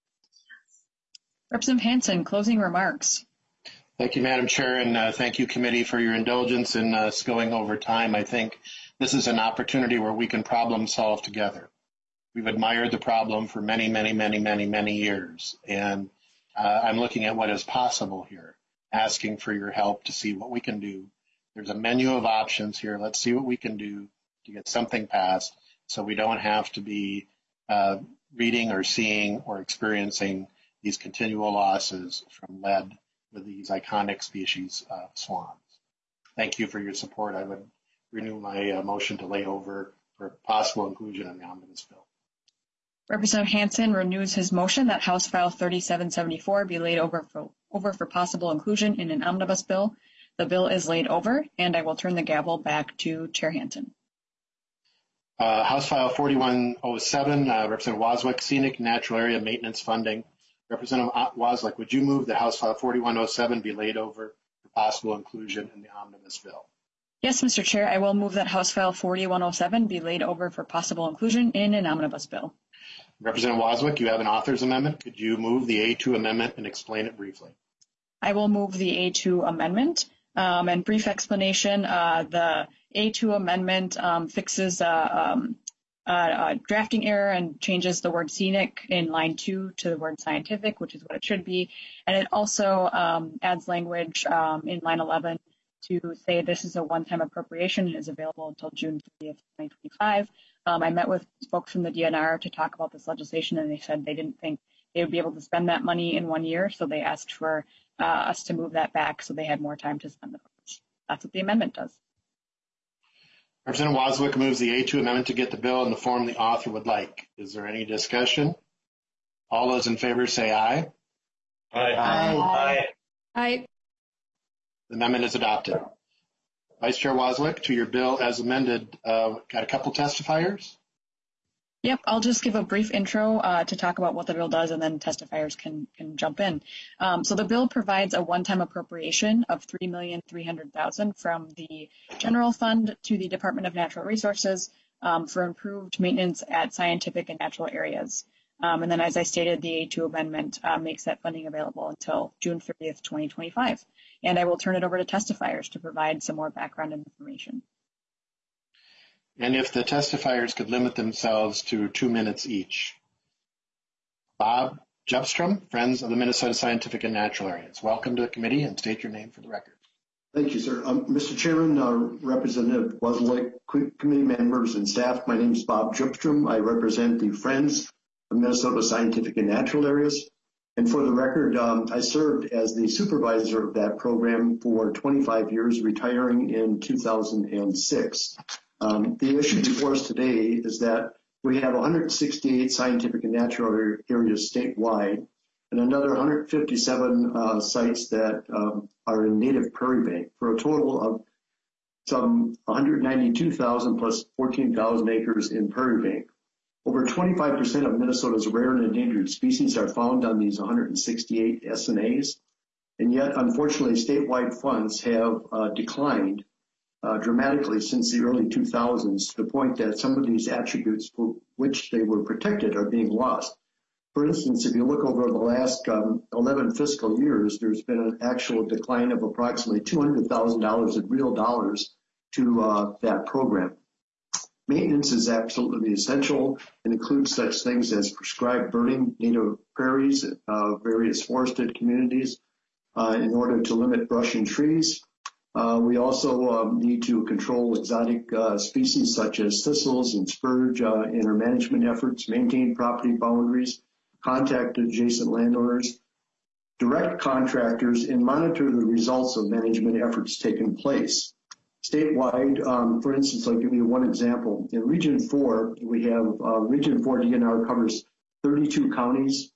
Representative Hansen, closing remarks. Thank you, Madam Chair, and uh, thank you, committee, for your indulgence in uh, going over time. I think this is an opportunity where we can problem solve together. We've admired the problem for many, many, many, many, many years, and uh, I'm looking at what is possible here, asking for your help to see what we can do. There's a menu of options here. Let's see what we can do to get something passed so we don't have to be uh, reading or seeing or experiencing these continual losses from lead with these iconic species of swans. Thank you for your support. I would renew my uh, motion to lay over for possible inclusion in the omnibus bill. Representative Hansen renews his motion that House File thirty-seven seventy-four be laid over for, over for possible inclusion in an omnibus bill. The bill is laid over, and I will turn the gavel back to Chair Hansen. Uh, House File forty-one oh seven, uh, Representative Waswick, Scenic Natural Area Maintenance Funding. Representative Waswick, would you move that House File forty-one oh seven be laid over for possible inclusion in the omnibus bill? Yes, Mister Chair, I will move that House File forty-one oh seven be laid over for possible inclusion in an omnibus bill. Representative Waswick, you have an author's amendment. Could you move the A two amendment and explain it briefly? I will move the A two amendment. Um, and brief explanation, uh, the A two amendment um, fixes uh, um, a, a drafting error and changes the word scenic in line two to the word scientific, which is what it should be. And it also um, adds language um, in line eleven to say this is a one-time appropriation and is available until June thirtieth, twenty twenty-five. Um, I met with folks from the D N R to talk about this legislation, and they said they didn't think they would be able to spend that money in one year, so they asked for uh, us to move that back so they had more time to spend the funds. That's what the amendment does. Representative Waswick moves the A two amendment to get the bill in the form the author would like. Is there any discussion? All those in favor say aye. Aye. Aye. Aye. The amendment is adopted. Vice Chair Waswick, to your bill as amended, uh, got a couple testifiers? Yep, I'll just give a brief intro uh, to talk about what the bill does, and then testifiers can can jump in. Um, so the bill provides a one-time appropriation of three million three hundred thousand dollars from the general fund to the Department of Natural Resources um, for improved maintenance at scientific and natural areas. Um, and then, as I stated, the A two amendment uh, makes that funding available until June thirtieth, twenty twenty-five. And I will turn it over to testifiers to provide some more background information. And if the testifiers could limit themselves to two minutes each. Bob Jepstrom, Friends of the Minnesota Scientific and Natural Areas. Welcome to the committee, and state your name for the record. Thank you, sir. Um, Mister Chairman, uh, Representative Waswick, committee members and staff, my name is Bob Jepstrom. I represent the Friends of Minnesota Scientific and Natural Areas. And for the record, um, I served as the supervisor of that program for twenty-five years, retiring in two thousand six. Um, the issue before us today is that we have one hundred sixty-eight scientific and natural areas statewide, and another one hundred fifty-seven uh, sites that um, are in native prairie bank, for a total of some one hundred ninety-two thousand plus fourteen thousand acres in prairie bank. Over twenty-five percent of Minnesota's rare and endangered species are found on these one hundred sixty-eight S N As, and yet, unfortunately, statewide funds have uh, declined Uh, dramatically since the early two thousands, to the point that some of these attributes for which they were protected are being lost. For instance, if you look over the last um, eleven fiscal years, there's been an actual decline of approximately two hundred thousand dollars in real dollars to uh, that program. Maintenance is absolutely essential and includes such things as prescribed burning native prairies, uh, various forested communities uh, in order to limit brush and trees. Uh, we also um, need to control exotic uh, species such as thistles and spurge uh, in our management efforts, maintain property boundaries, contact adjacent landowners, direct contractors, and monitor the results of management efforts taking place. Statewide, um, for instance, I'll give you one example. In Region four, we have uh, Region four D N R covers thirty-two counties,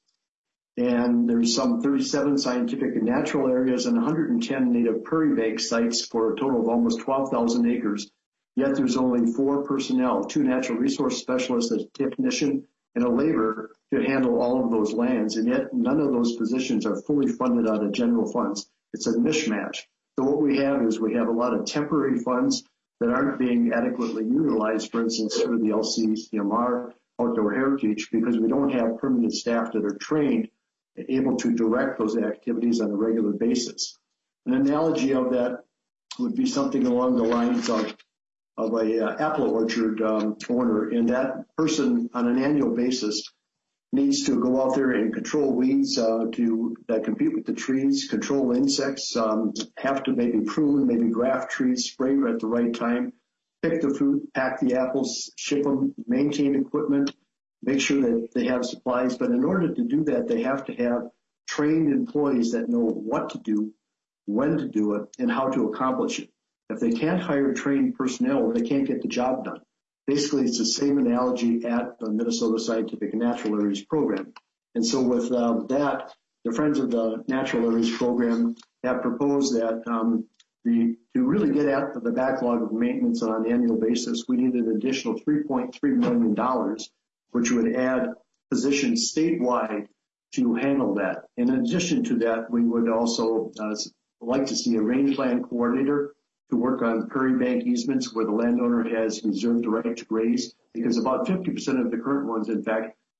and there's some thirty-seven scientific and natural areas and one hundred ten native prairie bank sites for a total of almost twelve thousand acres. Yet there's only four personnel, two natural resource specialists, a technician, and a laborer to handle all of those lands. And yet none of those positions are fully funded out of general funds. It's a mishmash. So what we have is we have a lot of temporary funds that aren't being adequately utilized, for instance, through the L C C M R, Outdoor Heritage, because we don't have permanent staff that are trained able to direct those activities on a regular basis. An analogy of that would be something along the lines of, of a uh, apple orchard um, owner, and that person on an annual basis needs to go out there and control weeds uh, to that compete with the trees, control insects, um, have to maybe prune, maybe graft trees, spray at the right time, pick the fruit, pack the apples, ship them, maintain equipment, make sure that they have supplies. But in order to do that, they have to have trained employees that know what to do, when to do it, and how to accomplish it. If they can't hire trained personnel, they can't get the job done. Basically, it's the same analogy at the Minnesota Scientific and Natural Areas program. And so with um, that, the Friends of the Natural Areas program have proposed that um, the, to really get at the backlog of maintenance on an annual basis, we need an additional three point three million dollars, which would add positions statewide to handle that. In addition to that, we would also uh, like to see a rangeland coordinator to work on prairie bank easements where the landowner has reserved the right to graze, because about fifty percent of the current ones, in fact,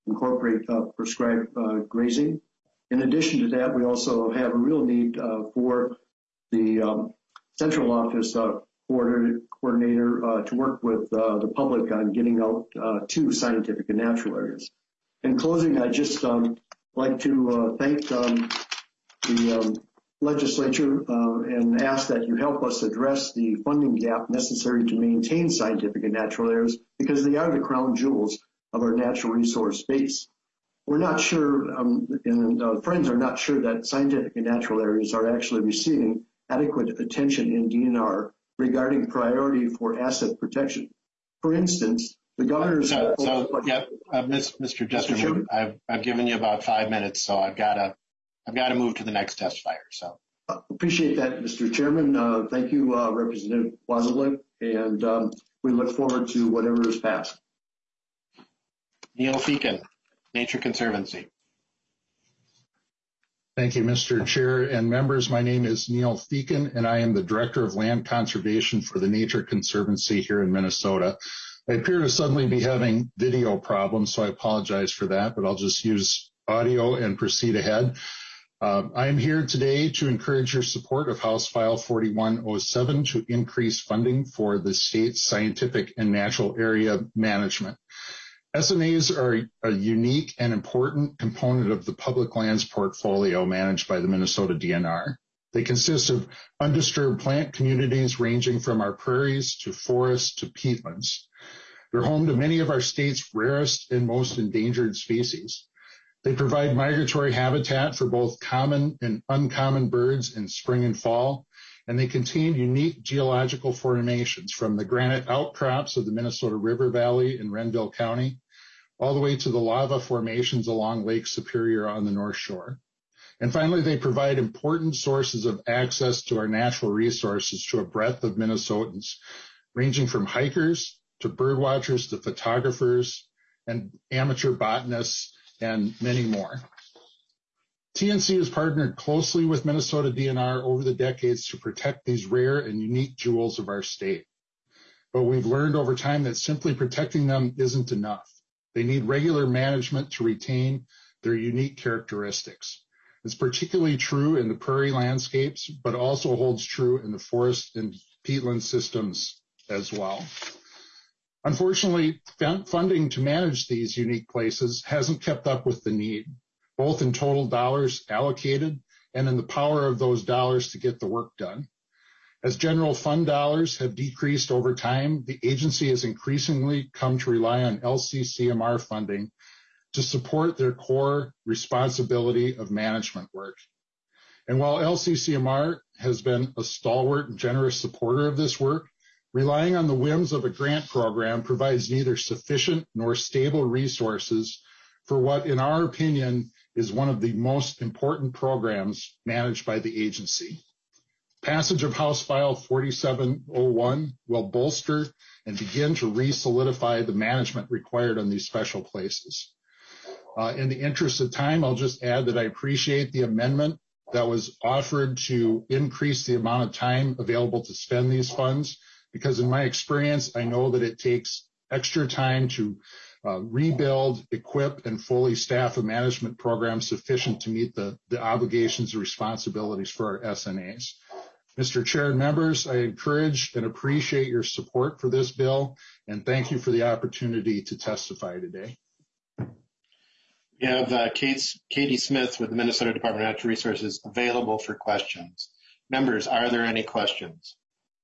incorporate uh, prescribed uh, grazing. In addition to that, we also have a real need uh, for the um, central office uh, coordinator uh, to work with uh, the public on getting out uh, to scientific and natural areas. In closing, I'd just um, like to uh, thank um, the um, legislature uh, and ask that you help us address the funding gap necessary to maintain scientific and natural areas, because they are the crown jewels of our natural resource space. We're not sure, um, and uh, friends are not sure that scientific and natural areas are actually receiving adequate attention in D N R regarding priority for asset protection. For instance, the governor's... So, so yeah, uh, Mister Jester, I've, I've given you about five minutes, so I've got to I've got to move to the next testifier. So uh, appreciate that, Mister Chairman. Uh, thank you, uh, Representative Wasilek, and um, we look forward to whatever is passed. Neil Feakin, Nature Conservancy. Thank you, Mister Chair and members. My name is Neil Feakin, and I am the Director of Land Conservation for the Nature Conservancy here in Minnesota. I appear to suddenly be having video problems, so I apologize for that, but I'll just use audio and proceed ahead. Uh, I am here today to encourage your support of House File forty-one oh seven to increase funding for the state's scientific and natural area management. S N As are a unique and important component of the public lands portfolio managed by the Minnesota D N R. They consist of undisturbed plant communities ranging from our prairies to forests to peatlands. They're home to many of our state's rarest and most endangered species. They provide migratory habitat for both common and uncommon birds in spring and fall, and they contain unique geological formations from the granite outcrops of the Minnesota River Valley in Renville County all the way to the lava formations along Lake Superior on the North Shore. And finally, they provide important sources of access to our natural resources to a breadth of Minnesotans, ranging from hikers to birdwatchers to photographers and amateur botanists and many more. T N C has partnered closely with Minnesota D N R over the decades to protect these rare and unique jewels of our state. But we've learned over time that simply protecting them isn't enough. They need regular management to retain their unique characteristics. It's particularly true in the prairie landscapes, but also holds true in the forest and peatland systems as well. Unfortunately, funding to manage these unique places hasn't kept up with the need, both in total dollars allocated and in the power of those dollars to get the work done. As general fund dollars have decreased over time, the agency has increasingly come to rely on L C C M R funding to support their core responsibility of management work. And while L C C M R has been a stalwart and generous supporter of this work, relying on the whims of a grant program provides neither sufficient nor stable resources for what, in our opinion, is one of the most important programs managed by the agency. Passage of House File forty-seven oh one will bolster and begin to re-solidify the management required on these special places. Uh, in the interest of time, I'll just add that I appreciate the amendment that was offered to increase the amount of time available to spend these funds, because in my experience, I know that it takes extra time to uh, rebuild, equip, and fully staff a management program sufficient to meet the, the obligations and responsibilities for our S N As. Mister Chair and members, I encourage and appreciate your support for this bill, and thank you for the opportunity to testify today. We have uh, Kate, Katie Smith with the Minnesota Department of Natural Resources available for questions. Members, are there any questions?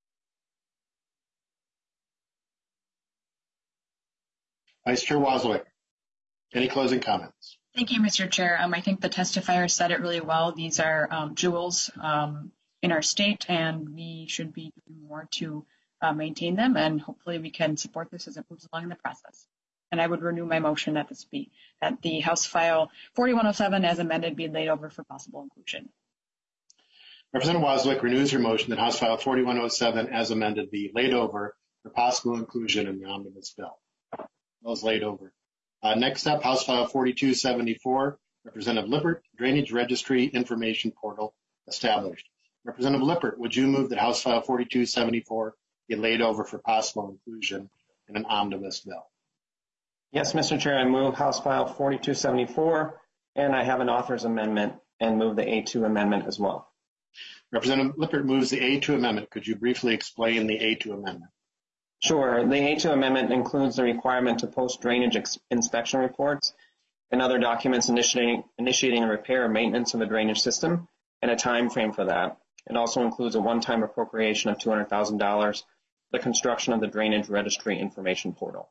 Vice Chair Wasilek, any closing comments? Thank you, Mister Chair. Um, I think the testifier said it really well. These are um, jewels um, in our state, and we should be doing more to uh, maintain them, and hopefully we can support this as it moves along in the process. And I would renew my motion that this be, that the House File forty-one oh seven as amended be laid over for possible inclusion. Representative Wasilek renews her motion that House File forty-one oh seven as amended be laid over for possible inclusion in the omnibus bill. Bill is laid over. Uh, next up, House File forty-two seventy-four, Representative Lippert, Drainage Registry Information Portal established. Representative Lippert, would you move that House File forty-two seventy-four be laid over for possible inclusion in an omnibus bill? Yes, Mister Chair, I move House File forty-two seventy-four, and I have an author's amendment and move the A two amendment as well. Representative Lippert moves the A two amendment. Could you briefly explain the A two amendment? Sure. The A two amendment includes the requirement to post drainage ex- inspection reports and other documents initiating, initiating a repair or maintenance of a drainage system and a time frame for that. It also includes a one-time appropriation of two hundred thousand dollars for the construction of the Drainage Registry Information Portal.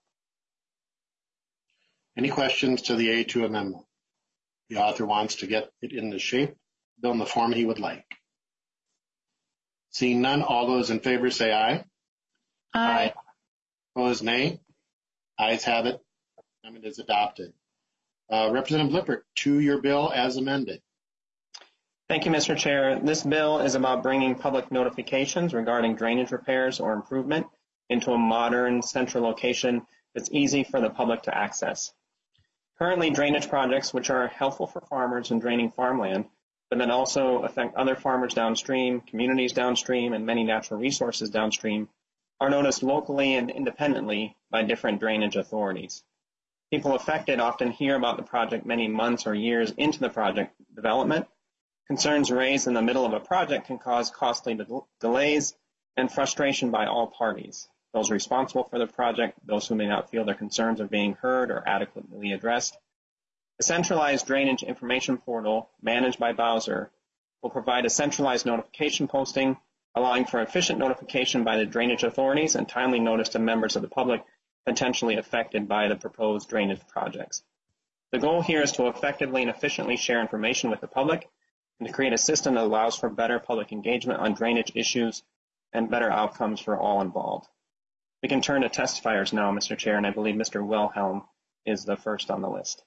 Any questions to the A two amendment? The author wants to get it in the shape, bill in the form he would like. Seeing none, all those in favor say aye. Aye. Opposed, nay. Ayes have it. Amendment is adopted. Uh, Representative Lippert, to your bill as amended. Thank you, Mister Chair. This bill is about bringing public notifications regarding drainage repairs or improvement into a modern central location that's easy for the public to access. Currently, drainage projects, which are helpful for farmers in draining farmland, but then also affect other farmers downstream, communities downstream, and many natural resources downstream, are noticed locally and independently by different drainage authorities. People affected often hear about the project many months or years into the project development. Concerns raised in the middle of a project can cause costly de- delays and frustration by all parties. Those responsible for the project, those who may not feel their concerns are being heard or adequately addressed. The centralized drainage information portal managed by Bowser will provide a centralized notification posting, allowing for efficient notification by the drainage authorities and timely notice to members of the public potentially affected by the proposed drainage projects. The goal here is to effectively and efficiently share information with the public and to create a system that allows for better public engagement on drainage issues and better outcomes for all involved. We can turn to testifiers now, Mister Chair, and I believe Mister Wilhelm is the first on the list.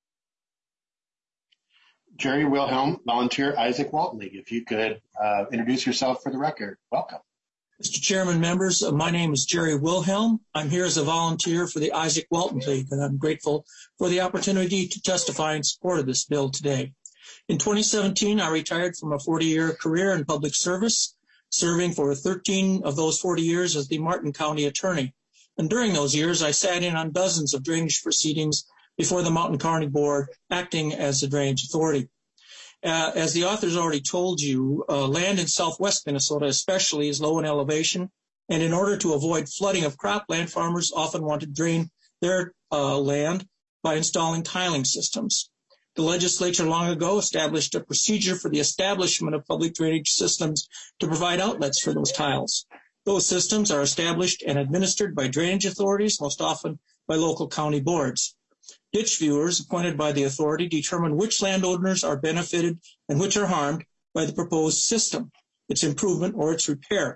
Jerry Wilhelm, volunteer Isaac Walton League. If you could uh, introduce yourself for the record. Welcome. Mister Chairman, members, uh, my name is Jerry Wilhelm. I'm here as a volunteer for the Isaac Walton League, and I'm grateful for the opportunity to testify in support of this bill today. In twenty seventeen, I retired from a forty-year career in public service, serving for thirteen of those forty years as the Martin County Attorney. And during those years, I sat in on dozens of drainage proceedings before the Mountain County Board, acting as the drainage authority. Uh, as the author's already told you, uh, land in southwest Minnesota especially is low in elevation, and in order to avoid flooding of cropland, farmers often want to drain their uh, land by installing tiling systems. The legislature long ago established a procedure for the establishment of public drainage systems to provide outlets for those tiles. Those systems are established and administered by drainage authorities, most often by local county boards. Ditch viewers appointed by the authority determine which landowners are benefited and which are harmed by the proposed system, its improvement, or its repair.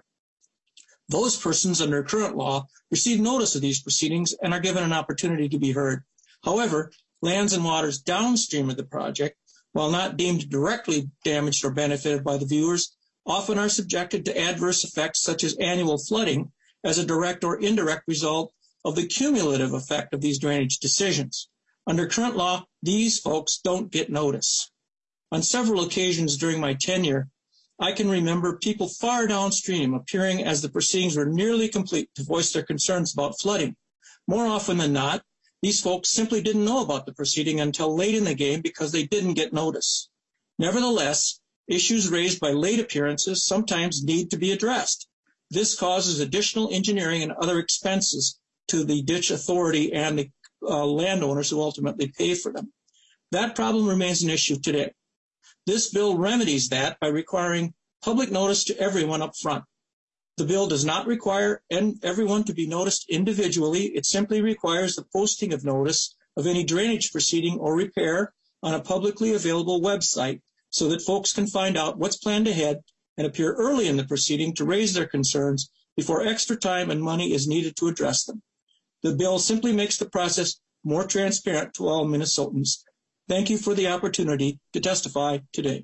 Those persons under current law receive notice of these proceedings and are given an opportunity to be heard. However, lands and waters downstream of the project, while not deemed directly damaged or benefited by the viewers, often are subjected to adverse effects such as annual flooding as a direct or indirect result of the cumulative effect of these drainage decisions. Under current law, these folks don't get notice. On several occasions during my tenure, I can remember people far downstream appearing as the proceedings were nearly complete to voice their concerns about flooding. More often than not, these folks simply didn't know about the proceeding until late in the game because they didn't get notice. Nevertheless, issues raised by late appearances sometimes need to be addressed. This causes additional engineering and other expenses to the ditch authority and the uh, landowners who ultimately pay for them. That problem remains an issue today. This bill remedies that by requiring public notice to everyone up front. The bill does not require everyone to be noticed individually. It simply requires the posting of notice of any drainage proceeding or repair on a publicly available website so that folks can find out what's planned ahead and appear early in the proceeding to raise their concerns before extra time and money is needed to address them. The bill simply makes the process more transparent to all Minnesotans. Thank you for the opportunity to testify today.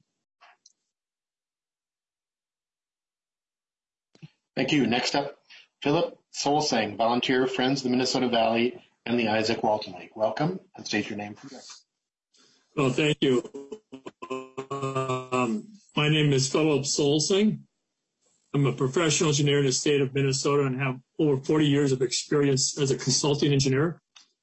Thank you. Next up, Philip Solsang, volunteer, Friends of the Minnesota Valley and the Isaac Walton League. Welcome, and state your name for the record. Well, thank you. Um, my name is Philip Solsang. I'm a professional engineer in the state of Minnesota and have over forty years of experience as a consulting engineer.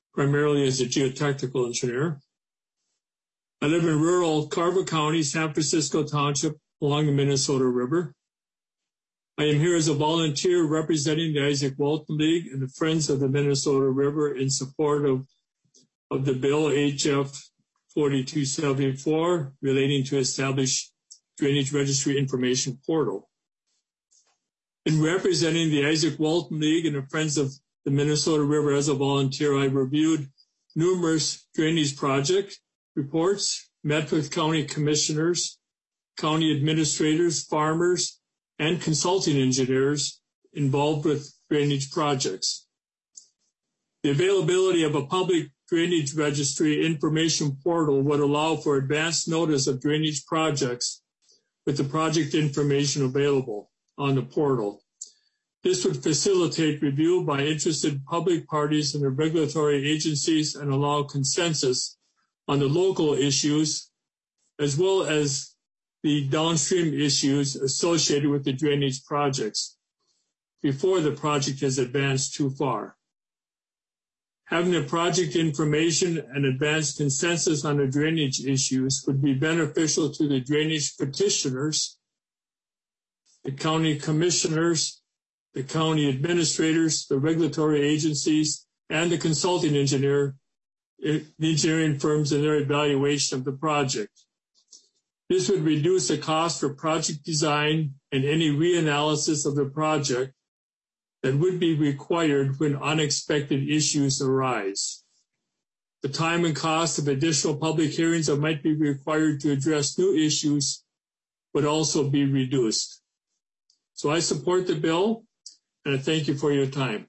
primarily as a geotechnical engineer. I live in rural Carver County, San Francisco Township, along the Minnesota River. I am here as a volunteer representing the Isaac Walton League and the Friends of the Minnesota River in support of, of the bill H F forty-two seventy-four relating to establish Drainage Registry Information Portal. In representing the Isaac Walton League and the Friends of the Minnesota River as a volunteer, I reviewed numerous drainage project reports, met with county commissioners, county administrators, farmers, and consulting engineers involved with drainage projects. The availability of a public drainage registry information portal would allow for advance notice of drainage projects with the project information available on the portal. This would facilitate review by interested public parties and the regulatory agencies and allow consensus on the local issues as well as the downstream issues associated with the drainage projects before the project has advanced too far. Having the project information and advanced consensus on the drainage issues would be beneficial to the drainage petitioners, the county commissioners, the county administrators, the regulatory agencies, and the consulting engineer, the engineering firms in their evaluation of the project. This would reduce the cost for project design and any reanalysis of the project that would be required when unexpected issues arise. The time and cost of additional public hearings that might be required to address new issues would also be reduced. So I support the bill, and I thank you for your time.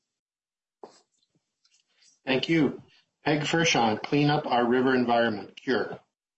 Thank you. Peg Fershon, Clean Up Our River Environment, CURE.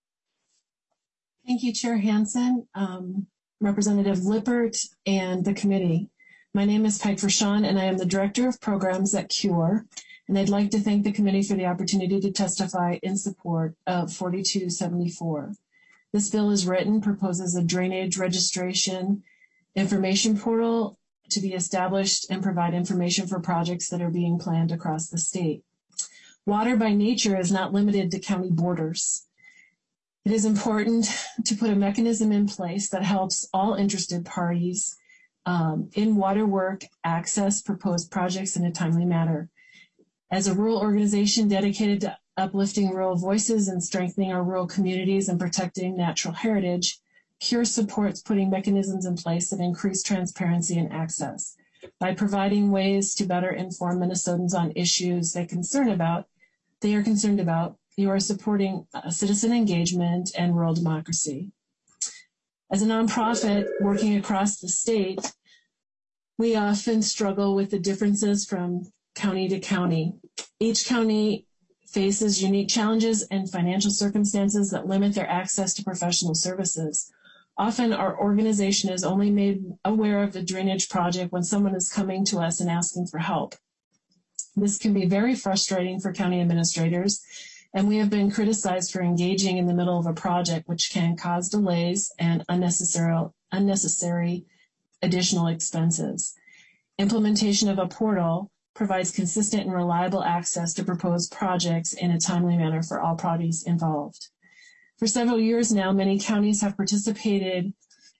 Thank you, Chair Hansen, um, Representative Lippert, and the committee. My name is Peg Fershon, and I am the Director of Programs at CURE, and I'd like to thank the committee for the opportunity to testify in support of forty-two seventy-four. This bill is written, proposes a drainage registration information portal to be established and provide information for projects that are being planned across the state. Water by nature is not limited to county borders. It is important to put a mechanism in place that helps all interested parties um, in water work access proposed projects in a timely manner. As a rural organization dedicated to uplifting rural voices and strengthening our rural communities and protecting natural heritage, CURE supports putting mechanisms in place that increase transparency and access. By providing ways to better inform Minnesotans on issues they concern about, they are concerned about, you are supporting uh, citizen engagement and rural democracy. As a nonprofit working across the state, we often struggle with the differences from county to county. Each county faces unique challenges and financial circumstances that limit their access to professional services. Often our organization is only made aware of the drainage project when someone is coming to us and asking for help. This can be very frustrating for county administrators, and we have been criticized for engaging in the middle of a project, which can cause delays and unnecessary, unnecessary additional expenses. Implementation of a portal provides consistent and reliable access to proposed projects in a timely manner for all parties involved. For several years now, many counties have participated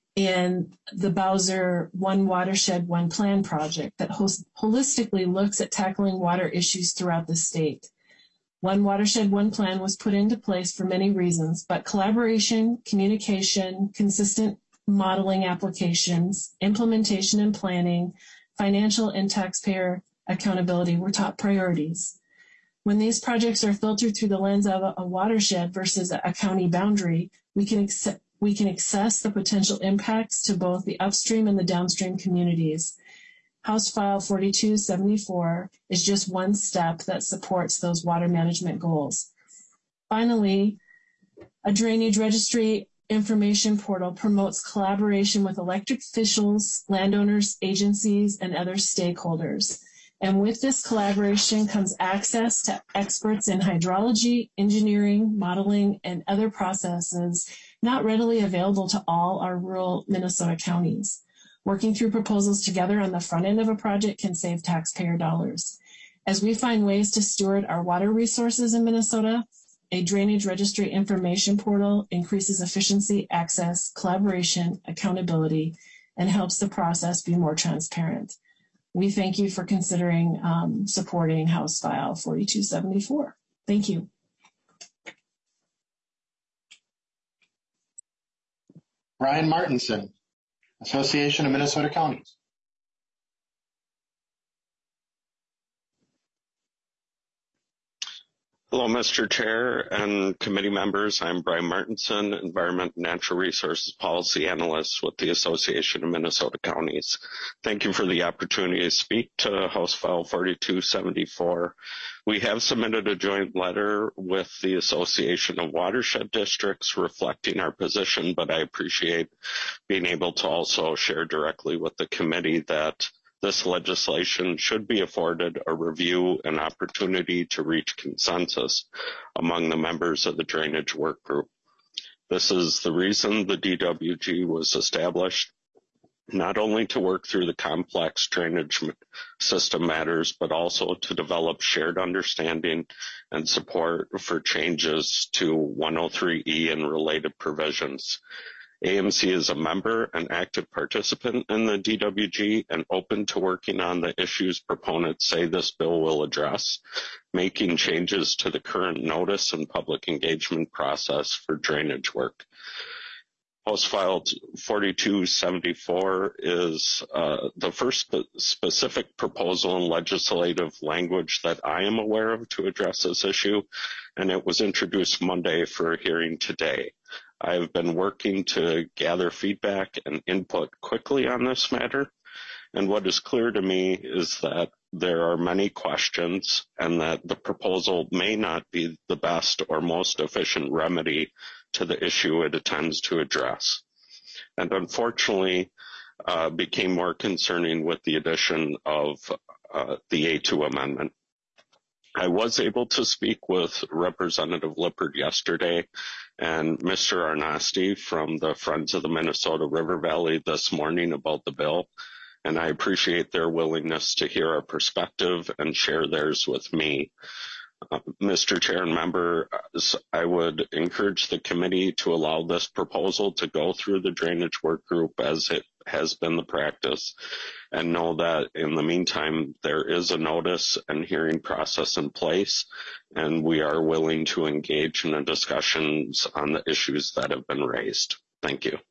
in the Bowser One Watershed, One Plan project that host, holistically looks at tackling water issues throughout the state. One Watershed, One Plan was put into place for many reasons, but collaboration, communication, consistent modeling applications, implementation and planning, financial and taxpayer accountability were top priorities. When these projects are filtered through the lens of a, a watershed versus a county boundary, we can, ex- we can assess the potential impacts to both the upstream and the downstream communities. House File forty-two seventy-four is just one step that supports those water management goals. Finally, a drainage registry information portal promotes collaboration with elected officials, landowners, agencies, and other stakeholders. And with this collaboration comes access to experts in hydrology, engineering, modeling, and other processes not readily available to all our rural Minnesota counties. Working through proposals together on the front end of a project can save taxpayer dollars. As we find ways to steward our water resources in Minnesota, a drainage registry information portal increases efficiency, access, collaboration, accountability, and helps the process be more transparent. We thank you for considering um, supporting House File forty-two seventy-four. Thank you. Brian Martinson, Association of Minnesota Counties. Hello, Mister Chair and committee members. I'm Brian Martinson, Environment and Natural Resources Policy Analyst with the Association of Minnesota Counties. Thank you for the opportunity to speak to House File forty-two seventy-four. We have submitted a joint letter with the Association of Watershed Districts reflecting our position, but I appreciate being able to also share directly with the committee that this legislation should be afforded a review and opportunity to reach consensus among the members of the Drainage Work Group. This is the reason the D W G was established, not only to work through the complex drainage system matters, but also to develop shared understanding and support for changes to one oh three E and related provisions. A M C is a member and active participant in the D W G and open to working on the issues proponents say this bill will address, making changes to the current notice and public engagement process for drainage work. House File forty-two seventy-four is uh, the first spe- specific proposal in legislative language that I am aware of to address this issue, and it was introduced Monday for a hearing today. I have been working to gather feedback and input quickly on this matter, and what is clear to me is that there are many questions and that the proposal may not be the best or most efficient remedy to the issue it intends to address, and unfortunately uh, became more concerning with the addition of uh, the A two amendment. I was able to speak with Representative Lippert yesterday and Mister Arnosti from the Friends of the Minnesota River Valley this morning about the bill, and I appreciate their willingness to hear our perspective and share theirs with me. Uh, Mister Chair and members, I would encourage the committee to allow this proposal to go through the Drainage Work Group as it has been the practice, and know that in the meantime there is a notice and hearing process in place, and we are willing to engage in the discussions on the issues that have been raised. Thank you.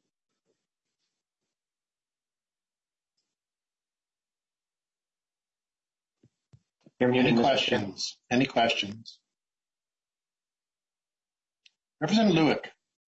Any questions? Any questions? Representative Lueck.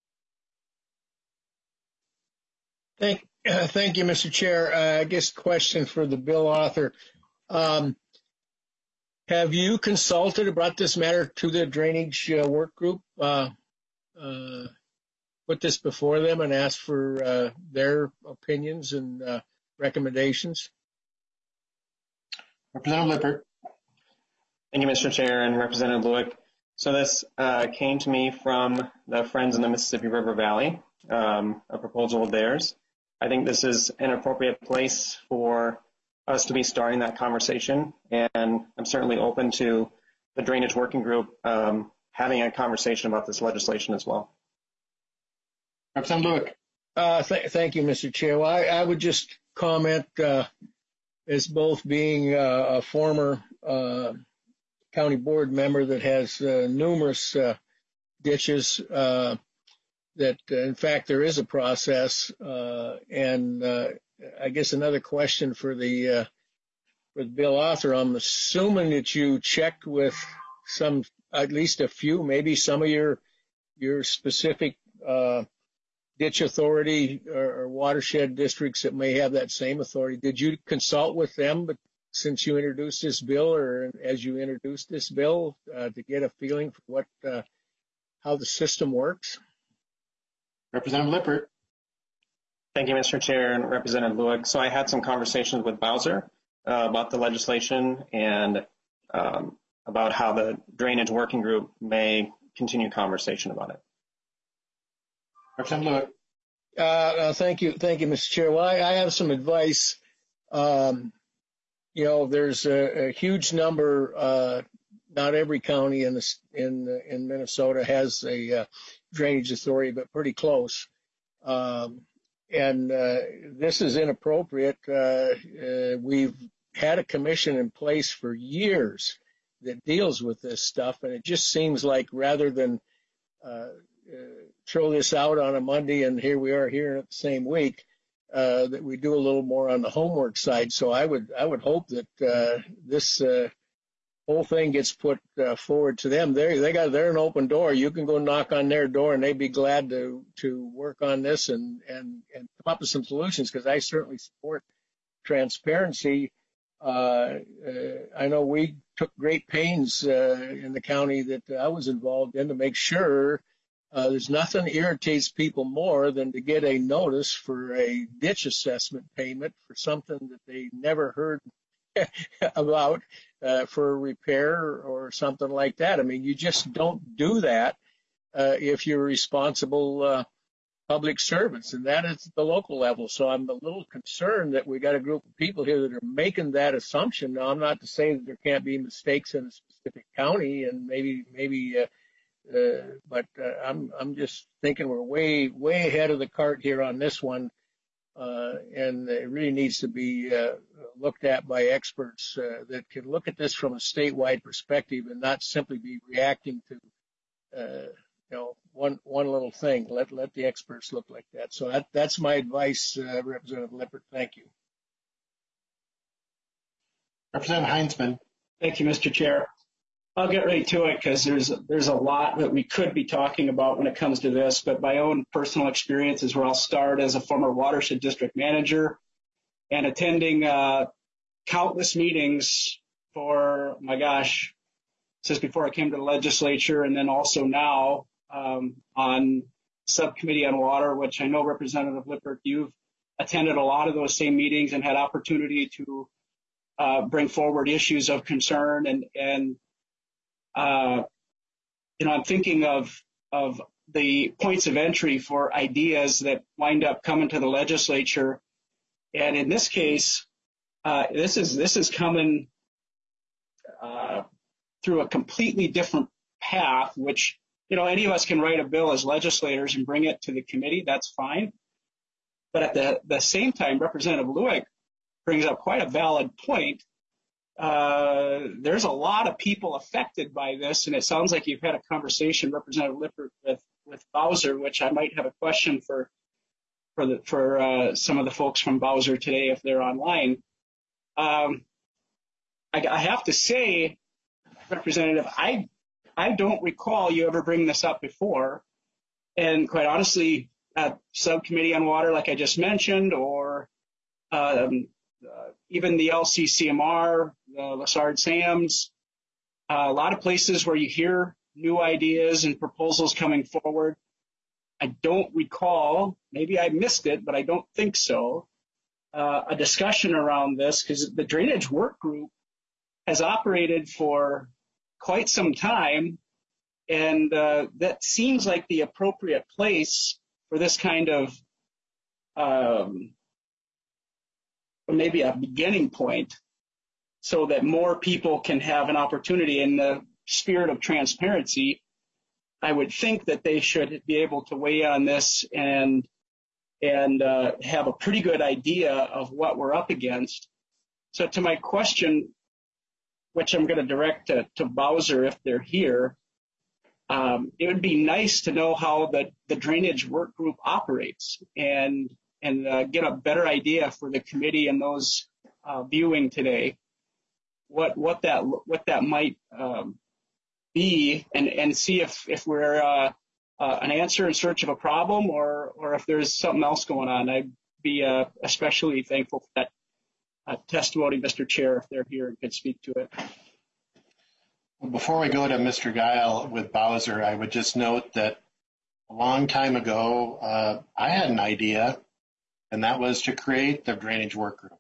Thank, uh, thank you, Mister Chair. Uh, I guess question for the bill author. Um, have you consulted about this matter to the drainage uh, work group? Uh, uh, put this before them and asked for uh, their opinions and uh, recommendations? Representative Lippert. Thank you, Mister Chair and Representative Lueck. So this uh, came to me from the Friends in the Mississippi River Valley, um, a proposal of theirs. I think this is an appropriate place for us to be starting that conversation, and I'm certainly open to the Drainage Working Group um, having a conversation about this legislation as well. Representative Lueck. Uh, th- thank you, Mister Chair. Well, I, I would just comment uh, as both being uh, a former uh, county board member that has uh, numerous uh, ditches, uh, that uh, in fact there is a process, uh, and uh, I guess another question for the uh, for the bill author. I'm assuming that you checked with some, at least a few, maybe some of your your specific uh, ditch authority or, or watershed districts that may have that same authority. Did you consult with them, but since you introduced this bill, or as you introduced this bill, uh, to get a feeling for what uh, how the system works? Representative Lippert. Thank you, Mister Chair and Representative Lueck. So I had some conversations with Bowser uh, about the legislation and um, about how the Drainage Working Group may continue conversation about it. Representative Lueck. Uh, uh, thank you, thank you, Mister Chair. Well, I, I have some advice. Um, you know, there's a, a huge number. Uh, not every county in the, in in Minnesota has a uh, drainage authority, but pretty close. Um, and uh, this is inappropriate. Uh, uh, we've had a commission in place for years that deals with this stuff, and it just seems like rather than uh, uh, throw this out on a Monday and here we are here at the same week, uh, that we do a little more on the homework side. So I would I would hope that uh, this uh, whole thing gets put uh, forward to them. They they got they're an open door. You can go knock on their door, and they'd be glad to to work on this and and and come up with some solutions. Because I certainly support transparency. Uh, uh, I know we took great pains uh, in the county that I was involved in to make sure uh, there's nothing irritates people more than to get a notice for a ditch assessment payment for something that they never heard about uh, for a repair or something like that. I mean, you just don't do that uh, if you're responsible uh, public servants, and that is at the local level. So I'm a little concerned that we got a group of people here that are making that assumption. Now, I'm not to say that there can't be mistakes in a specific county, and maybe maybe, uh, uh, but uh, I'm I'm just thinking we're way way ahead of the cart here on this one. Uh, and it really needs to be uh, looked at by experts uh, that can look at this from a statewide perspective and not simply be reacting to, uh, you know, one one little thing. Let let the experts look like that. So that that's my advice, uh, Representative Lippert. Thank you. Representative Heinzman. Thank you, Mister Chair. I'll get right to it because there's there's a lot that we could be talking about when it comes to this, but my own personal experience is where I'll start as a former watershed district manager and attending uh, countless meetings for, my gosh, since before I came to the legislature, and then also now um, on subcommittee on water, which I know Representative Lippert, you've attended a lot of those same meetings and had opportunity to uh, bring forward issues of concern and and Uh, you know, I'm thinking of of the points of entry for ideas that wind up coming to the legislature, and in this case, uh, this is this is coming uh, through a completely different path. Which, you know, any of us can write a bill as legislators and bring it to the committee. That's fine, but at the the same time, Representative Lueck brings up quite a valid point. Uh, there's a lot of people affected by this, and it sounds like you've had a conversation, Representative Lippert, with, with Bowser, which I might have a question for for the for uh, some of the folks from Bowser today if they're online. Um, I, I have to say, Representative, I I don't recall you ever bring this up before, and quite honestly, at subcommittee on water, like I just mentioned, or um, uh, even the L C C M R, the Lessard SAMS, uh, a lot of places where you hear new ideas and proposals coming forward. I don't recall, maybe I missed it, but I don't think so, uh, a discussion around this, because the drainage work group has operated for quite some time, and uh, that seems like the appropriate place for this kind of um, maybe a beginning point, so that more people can have an opportunity. In the spirit of transparency, I would think that they should be able to weigh on this and and uh, have a pretty good idea of what we're up against. So to my question, which I'm going to direct to, to Bowser if they're here, um, it would be nice to know how the, the drainage work group operates and and uh, get a better idea for the committee and those uh, viewing today, what what that what that might um, be, and, and see if if we're uh, uh, an answer in search of a problem, or or if there's something else going on. I'd be uh, especially thankful for that uh, testimony, Mister Chair, if they're here and could speak to it. Well, before we go to Mister Guile with Bowser, I would just note that a long time ago, uh, I had an idea, and that was to create the drainage work group.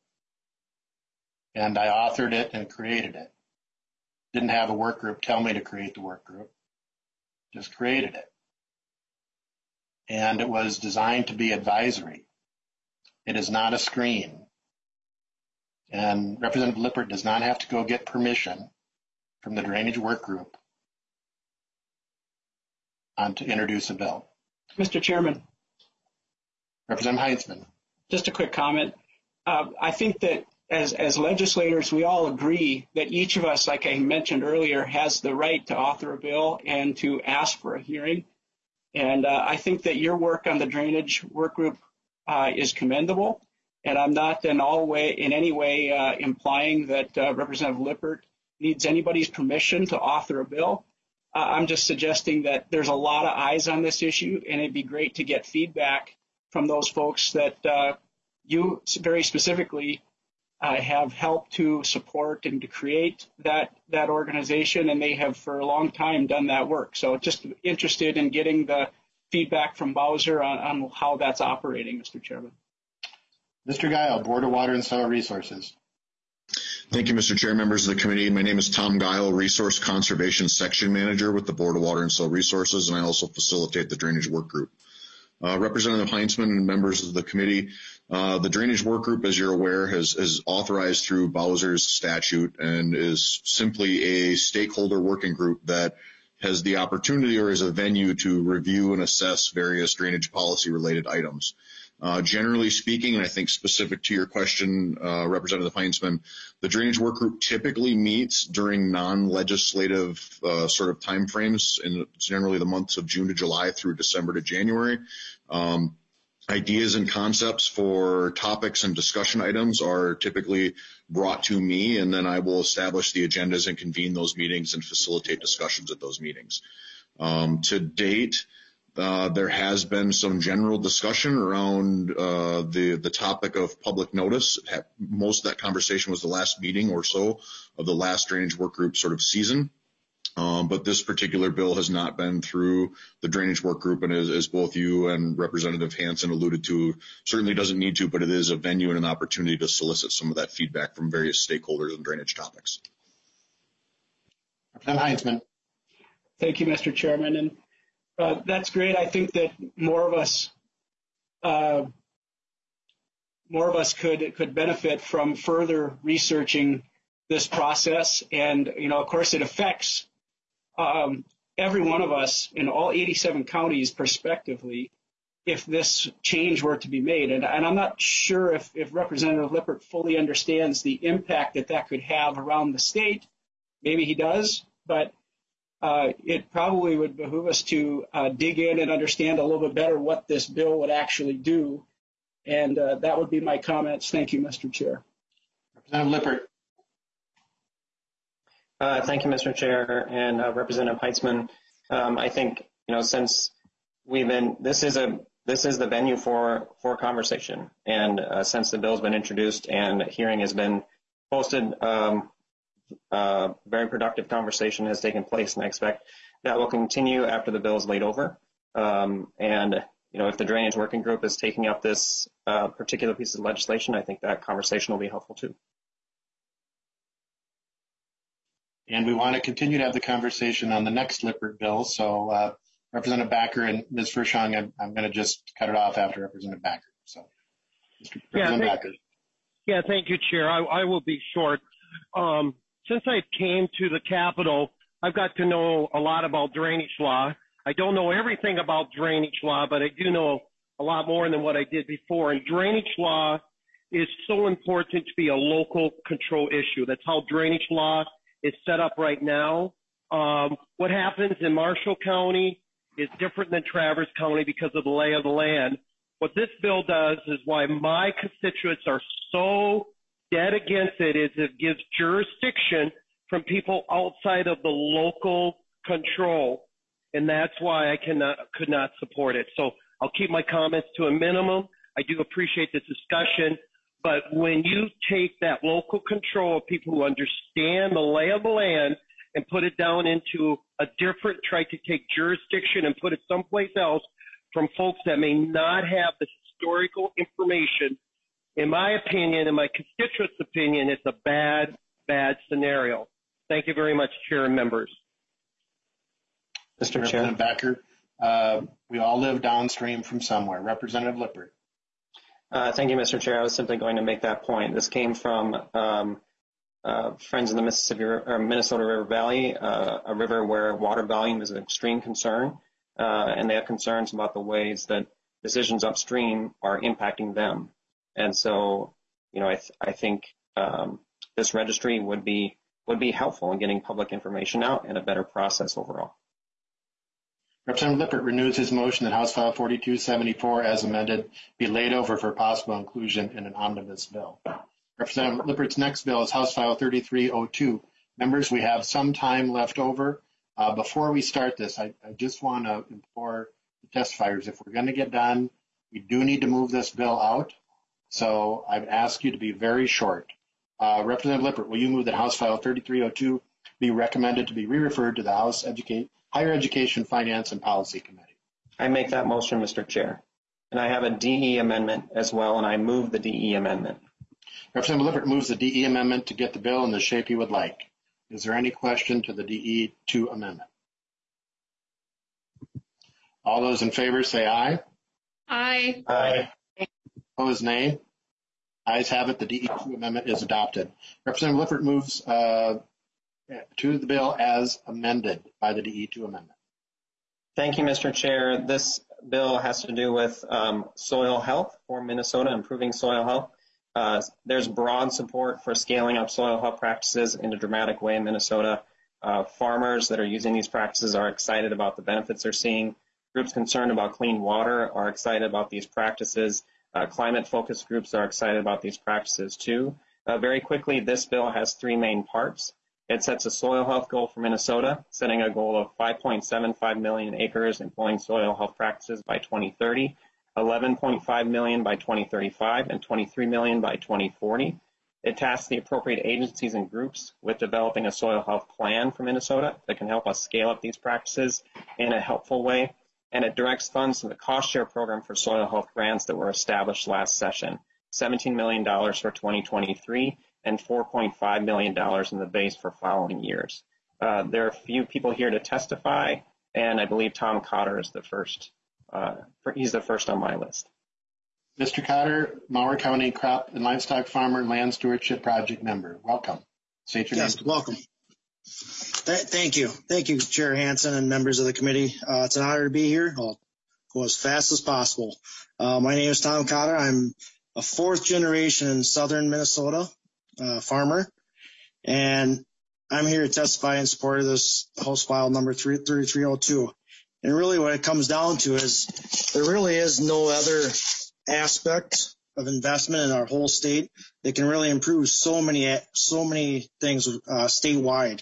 And I authored it and created it. Didn't have a work group tell me to create the work group. Just created it. And it was designed to be advisory. It is not a screen. And Representative Lippert does not have to go get permission from the Drainage Work Group on to introduce a bill. Mister Chairman. Representative Heinzman. Just a quick comment. Uh, I think that as, as legislators, we all agree that each of us, like I mentioned earlier, has the right to author a bill and to ask for a hearing. And uh, I think that your work on the Drainage Work Group uh, is commendable. And I'm not in all way, in any way uh, implying that uh, Representative Lippert needs anybody's permission to author a bill. Uh, I'm just suggesting that there's a lot of eyes on this issue, and it'd be great to get feedback from those folks that uh, you very specifically uh, have helped to support and to create that that organization, and they have for a long time done that work. So just interested in getting the feedback from Bowser on, on how that's operating, Mister Chairman. Mister Guile, Board of Water and Soil Resources. Thank you, Mister Chair, members of the committee. My name is Tom Guile, Resource Conservation Section Manager with the Board of Water and Soil Resources, and I also facilitate the Drainage Work Group. Uh, Representative Heinzman and members of the committee, uh, the Drainage Work Group, as you're aware, has, has authorized through Bowser's statute and is simply a stakeholder working group that has the opportunity or is a venue to review and assess various drainage policy related items. Uh, generally speaking, and I think specific to your question, uh, Representative Heinzman, the Drainage Work Group typically meets during non-legislative uh, sort of timeframes, in generally the months of June to July through December to January. Um, ideas and concepts for topics and discussion items are typically brought to me, and then I will establish the agendas and convene those meetings and facilitate discussions at those meetings. Um, to date, Uh, there has been some general discussion around uh, the the topic of public notice. Most of that conversation was the last meeting or so of the last Drainage Work Group sort of season. Um, but this particular bill has not been through the Drainage Work Group, and as, as both you and Representative Hansen alluded to, certainly doesn't need to, but it is a venue and an opportunity to solicit some of that feedback from various stakeholders on drainage topics. Representative Heinzman. Thank you, Mister Chairman. And Uh, that's great. I think that more of us, uh, more of us could could benefit from further researching this process. And you know, of course, it affects um, every one of us in all eighty-seven counties, prospectively, if this change were to be made. And, and I'm not sure if, if Representative Lippert fully understands the impact that that could have around the state. Maybe he does, but Uh, it probably would behoove us to uh, dig in and understand a little bit better what this bill would actually do. And uh, that would be my comments. Thank you, Mister Chair. Representative Lippert. Uh, thank you, Mister Chair, and uh, Representative Heitzman. Um, I think, you know, since we've been, this is a this is the venue for for conversation, and uh, since the bill's been introduced and hearing has been posted, um, Uh, very productive conversation has taken place, and I expect that will continue after the bill is laid over. Um, and, you know, if the Drainage Working Group is taking up this uh, particular piece of legislation, I think that conversation will be helpful too. And we want to continue to have the conversation on the next Lippert bill. So uh, Representative Backer and Miz Frischong, I'm, I'm going to just cut it off after Representative Backer. So, Mister Yeah, Representative thank, Backer. yeah, thank you, Chair. I, I will be short. Um, Since I came to the Capitol, I've got to know a lot about drainage law. I don't know everything about drainage law, but I do know a lot more than what I did before. And drainage law is so important to be a local control issue. That's how drainage law is set up right now. Um, what happens in Marshall County is different than Traverse County because of the lay of the land. What this bill does is why my constituents are so dead against it is it gives jurisdiction from people outside of the local control, and that's why I cannot could not support it. So I'll keep my comments to a minimum. I do appreciate this discussion, but when you take that local control of people who understand the lay of the land and put it down into a different, try to take jurisdiction and put it someplace else from folks that may not have the historical information, in my opinion, in my constituents' opinion, it's a bad, bad scenario. Thank you very much, Chair and members. Mister Representative Backer, uh, we all live downstream from somewhere. Representative Lippert. Uh, thank you, Mister Chair. I was simply going to make that point. This came from um, uh, Friends of the Mississippi or Minnesota River Valley, uh, a river where water volume is an extreme concern, uh, and they have concerns about the ways that decisions upstream are impacting them. And so, you know, I, th- I think um, this registry would be would be helpful in getting public information out and a better process overall. Representative Lippert renews his motion that House File forty-two seventy-four, as amended, be laid over for possible inclusion in an omnibus bill. Representative Lippert's next bill is House File thirty-three oh two. Members, we have some time left over. Uh, before we start this, I, I just want to implore the testifiers, if we're going to get done, we do need to move this bill out. So I've asked you to be very short. Uh, Representative Lippert, will you move that House File thirty-three oh two be recommended to be re-referred to the House Educate, Higher Education, Finance, and Policy Committee? I make that motion, Mister Chair. And I have a D E amendment as well, and I move the D E amendment. Representative Lippert moves the D E amendment to get the bill in the shape he would like. Is there any question to the D E two amendment? All those in favor say aye. Aye. Aye. Opposed, nay. Ayes have it. The D E two amendment is adopted. Representative Lippert moves uh, to the bill as amended by the D E two amendment. Thank you, Mister Chair. This bill has to do with um, soil health for Minnesota, improving soil health. Uh, there's broad support for scaling up soil health practices in a dramatic way in Minnesota. Uh, farmers that are using these practices are excited about the benefits they're seeing. Groups concerned about clean water are excited about these practices. Uh, climate-focused groups are excited about these practices too. Uh, very quickly, this bill has three main parts. It sets a soil health goal for Minnesota, setting a goal of five point seven five million acres employing soil health practices by twenty thirty, eleven point five million by twenty thirty-five, and twenty-three million by twenty forty. It tasks the appropriate agencies and groups with developing a soil health plan for Minnesota that can help us scale up these practices in a helpful way. And it directs funds to the cost share program for soil health grants that were established last session, seventeen million dollars for twenty twenty-three and four point five million dollars in the base for following years. Uh, there are a few people here to testify, and I believe Tom Cotter is the first. Uh, he's the first on my list. Mister Cotter, Mower County Crop and Livestock Farmer and Land Stewardship Project member. Welcome. State your yes, name. welcome. Th- thank you. Thank you, Chair Hansen and members of the committee. Uh, it's an honor to be here. I'll go as fast as possible. Uh, my name is Tom Cotter. I'm a fourth generation in southern Minnesota uh, farmer, and I'm here to testify in support of this House File number thirty-three oh two. And really what it comes down to is there really is no other aspect of investment in our whole state that can really improve so many so many things uh, statewide.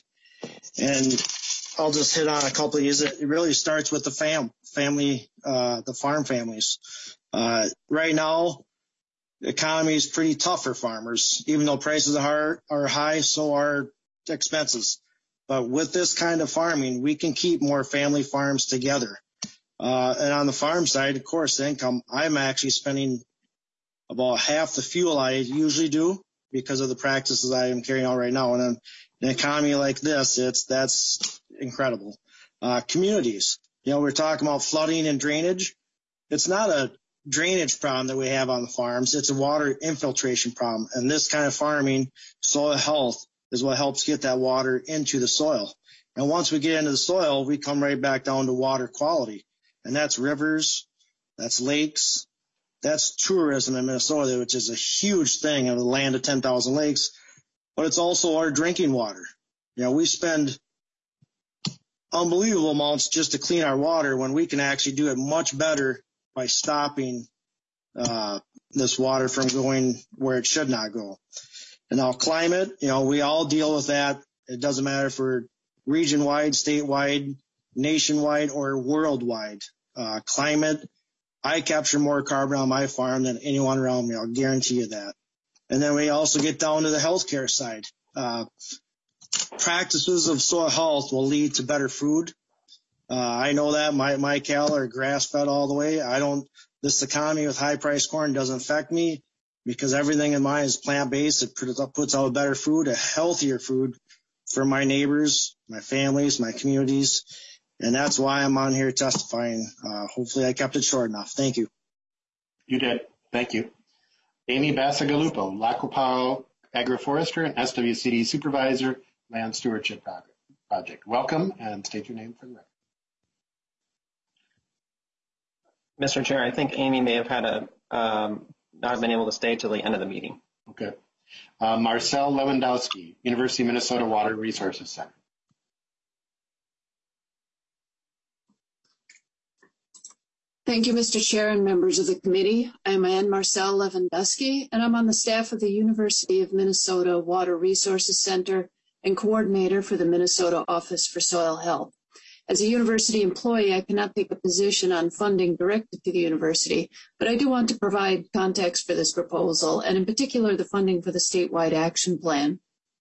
And I'll just hit on a couple of these. It really starts with the fam family, uh, the farm families. Uh, right now, the economy is pretty tough for farmers. Even though prices are are high, so are expenses. But with this kind of farming, we can keep more family farms together. Uh, and on the farm side, of course, the income, I'm actually spending about half the fuel I usually do because of the practices I am carrying out right now. And in an economy like this, it's that's incredible. Uh, communities, you know, we're talking about flooding and drainage. It's not a drainage problem that we have on the farms. It's a water infiltration problem. And this kind of farming, soil health, is what helps get that water into the soil. And once we get into the soil, we come right back down to water quality. And that's rivers, that's lakes, that's tourism in Minnesota, which is a huge thing in the land of ten thousand lakes. But it's also our drinking water. You know, we spend unbelievable amounts just to clean our water when we can actually do it much better by stopping uh, this water from going where it should not go. And now climate, you know, we all deal with that. It doesn't matter if we're region-wide, statewide, nationwide, or worldwide. Uh, climate, I capture more carbon on my farm than anyone around me. I'll guarantee you that. And then we also get down to the healthcare side. Uh, practices of soil health will lead to better food. Uh, I know that my, my cattle are grass-fed all the way. I don't, this economy with high-priced corn doesn't affect me, because everything in mine is plant-based. It puts out better food, a healthier food for my neighbors, my families, my communities. And that's why I'm on here testifying. Uh, hopefully I kept it short enough. Thank you. You did. Thank you. Amy Bassagalupo, Lacopao Agroforester and S W C D Supervisor, Land Stewardship Project. Welcome, and state your name for the record. Mister Chair, I think Amy may have had a um, not been able to stay till the end of the meeting. Okay. Uh, Marcel Lewandowski, University of Minnesota Water Resources Center. Thank you, Mister Chair and members of the committee. I'm Ann Marcel Lewandowski, and I'm on the staff of the University of Minnesota Water Resources Center and coordinator for the Minnesota Office for Soil Health. As a university employee, I cannot take a position on funding directed to the university, but I do want to provide context for this proposal, and in particular, the funding for the statewide action plan.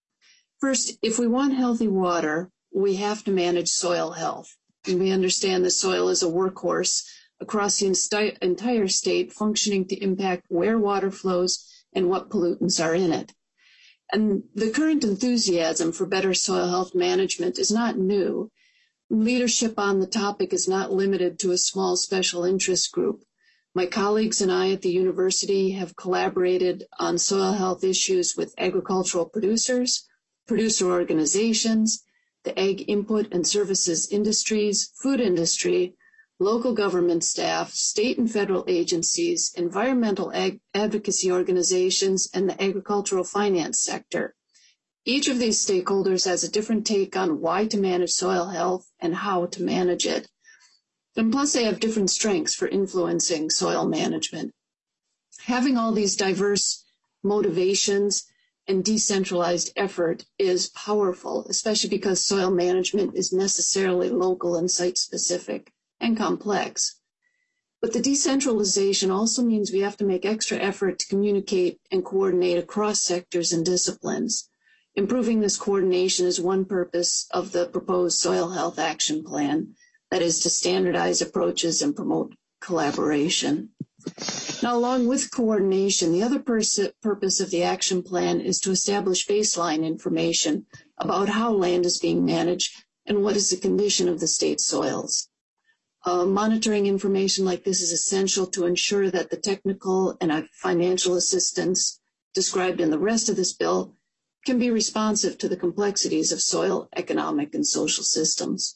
First, if we want healthy water, we have to manage soil health. And we understand the soil is a workhorse across the entire state, functioning to impact where water flows and what pollutants are in it. And the current enthusiasm for better soil health management is not new. Leadership on the topic is not limited to a small special interest group. My colleagues and I at the university have collaborated on soil health issues with agricultural producers, producer organizations, the ag input and services industries, food industry, local government staff, state and federal agencies, environmental ag- advocacy organizations, and the agricultural finance sector. Each of these stakeholders has a different take on why to manage soil health and how to manage it. And plus, they have different strengths for influencing soil management. Having all these diverse motivations and decentralized effort is powerful, especially because soil management is necessarily local and site-specific and complex. But the decentralization also means we have to make extra effort to communicate and coordinate across sectors and disciplines. Improving this coordination is one purpose of the proposed Soil Health Action Plan, that is to standardize approaches and promote collaboration. Now, along with coordination, the other pers- purpose of the action plan is to establish baseline information about how land is being managed and what is the condition of the state's soils. Uh, monitoring information like this is essential to ensure that the technical and uh, financial assistance described in the rest of this bill can be responsive to the complexities of soil, economic, and social systems.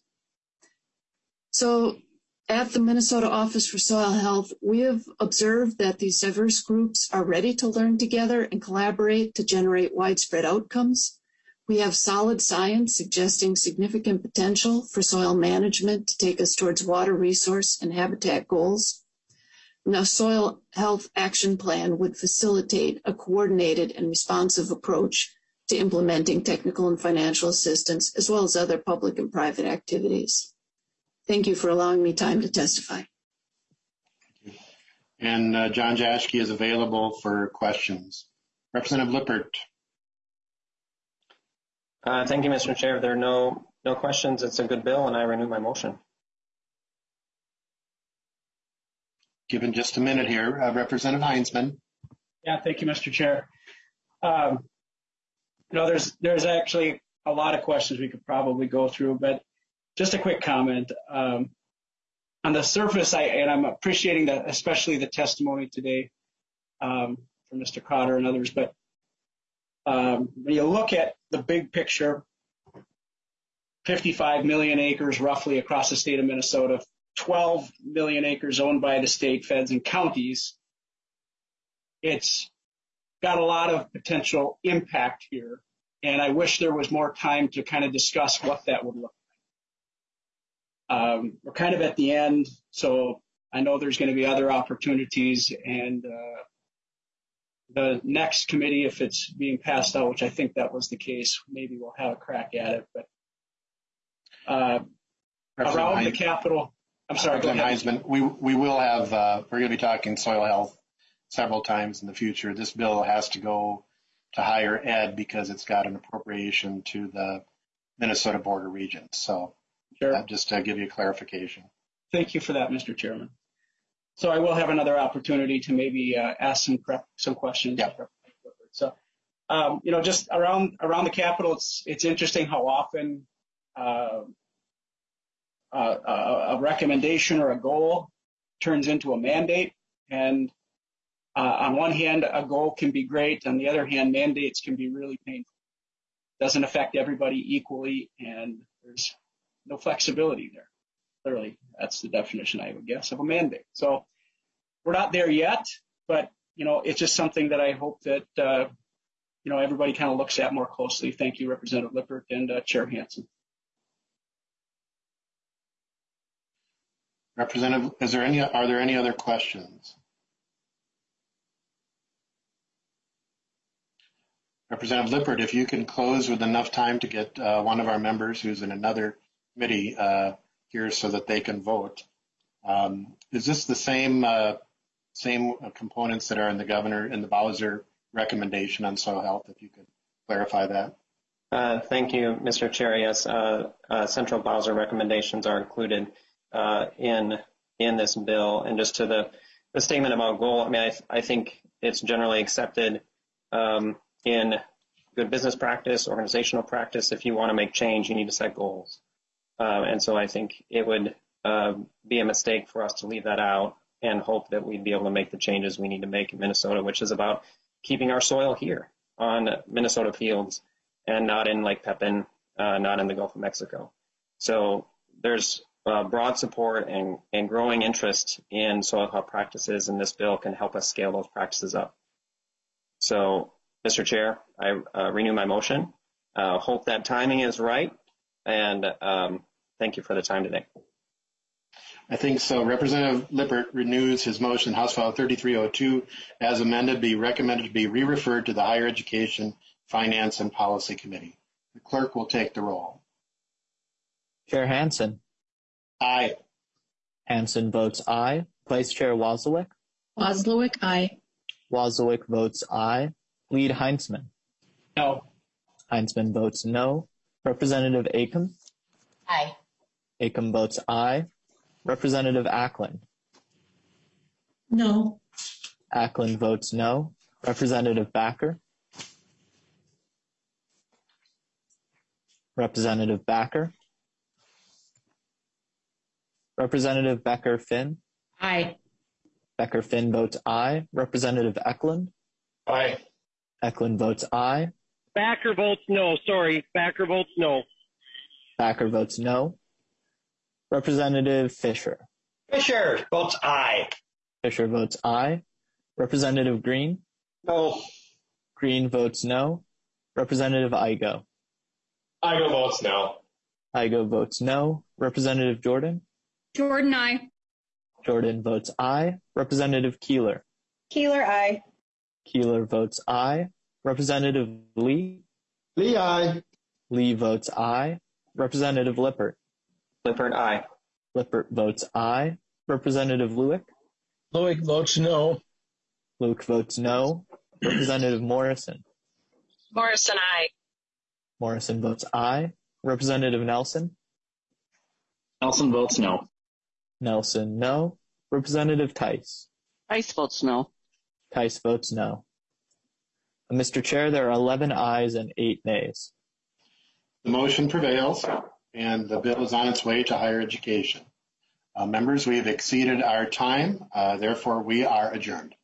So at the Minnesota Office for Soil Health, we have observed that these diverse groups are ready to learn together and collaborate to generate widespread outcomes. We have solid science suggesting significant potential for soil management to take us towards water resource and habitat goals. Now, Soil Health Action Plan would facilitate a coordinated and responsive approach to implementing technical and financial assistance, as well as other public and private activities. Thank you for allowing me time to testify. And uh, John Jaschke is available for questions. Representative Lippert. Uh, thank you, Mister Chair. If there are no, no questions, it's a good bill, and I renew my motion. Given just a minute here, uh, Representative Heinzman. Yeah, thank you, Mister Chair. Um, you know, there's there's actually a lot of questions we could probably go through, but just a quick comment. Um, on the surface, I and I'm appreciating that, especially the testimony today um, from Mister Cotter and others, but um, when you look at the big picture, fifty-five million acres roughly across the state of Minnesota, twelve million acres owned by the state, feds, and counties, it's got a lot of potential impact here, and I wish there was more time to kind of discuss what that would look like. Um, we're kind of at the end, so I know there's going to be other opportunities, and uh, the next committee, if it's being passed out, which I think that was the case, maybe we'll have a crack at it. But uh, around the Capitol, I'm sorry, go ahead. Heisman, we, we will have, uh, we're going to be talking soil health several times in the future. This bill has to go to higher ed because it's got an appropriation to the Minnesota border region. So sure. uh, just to give you a clarification. Thank you for that, Mister Chairman. So I will have another opportunity to maybe uh, ask some some questions. Yeah. So, um, you know, just around around the Capitol, it's it's interesting how often uh, a, a recommendation or a goal turns into a mandate. And Uh, on one hand, a goal can be great. On the other hand, mandates can be really painful. Doesn't affect everybody equally, and there's no flexibility there. Clearly, that's the definition, I would guess, of a mandate. So we're not there yet, but, you know, it's just something that I hope that, uh, you know, everybody kind of looks at more closely. Thank you, Representative Lippert and uh, Chair Hansen. Representative, is there any, are there any other questions? Representative Lippert, if you can close with enough time to get uh, one of our members who's in another committee uh, here so that they can vote. Um, is this the same uh, same components that are in the governor in the Bowser recommendation on soil health? If you could clarify that. Uh, thank you, Mister Chair. Yes, uh, uh, Central Bowser recommendations are included uh, in in this bill. And just to the, the statement about goal, I mean, I, I think it's generally accepted um, in good business practice, organizational practice. If you want to make change, you need to set goals. Uh, and so I think it would uh, be a mistake for us to leave that out and hope that we'd be able to make the changes we need to make in Minnesota, which is about keeping our soil here on Minnesota fields and not in Lake Pepin, uh, not in the Gulf of Mexico. So there's uh, broad support and, and growing interest in soil health practices, and this bill can help us scale those practices up. So, Mister Chair, I uh, renew my motion. Uh, hope that timing is right, and um, thank you for the time today. I think so. Representative Lippert renews his motion, House File thirty-three oh two, as amended, be recommended to be re-referred to the Higher Education, Finance, and Policy Committee. The clerk will take the roll. Chair Hansen. Aye. Hansen votes aye. Vice Chair Wozliak. Wozliak, aye. Wozliak votes aye. Lead Heinzman. No. Heinzman votes no. Representative Acom. Aye. Acom votes aye. Representative Ackland. No. Ackland votes no. Representative Backer. Representative Backer. Representative Becker Finn. Aye. Becker Finn votes aye. Representative Eklund. Aye. Eklund votes aye. Backer votes no. Sorry. Backer votes no. Backer votes no. Representative Fisher. Fisher votes aye. Fisher votes aye. Representative Green. No. Green votes no. Representative Igo. Igo votes no. Igo votes no. Representative Jordan. Jordan, aye. Jordan votes aye. Representative Keeler. Keeler, aye. Keeler votes aye. Representative Lee. Lee, aye. Lee votes aye. Representative Lippert. Lippert, aye. Lippert votes aye. Representative Lueck. Lueck votes no. Lueck votes no. Representative Morrison. Morrison, aye. Morrison votes aye. Representative Nelson. Nelson votes no. Nelson, no. Representative Tice. Tice votes no. Tice votes no. Mister Chair, there are eleven ayes and eight nays. The motion prevails, and the bill is on its way to higher education. Uh, members, we have exceeded our time. Uh, therefore, we are adjourned.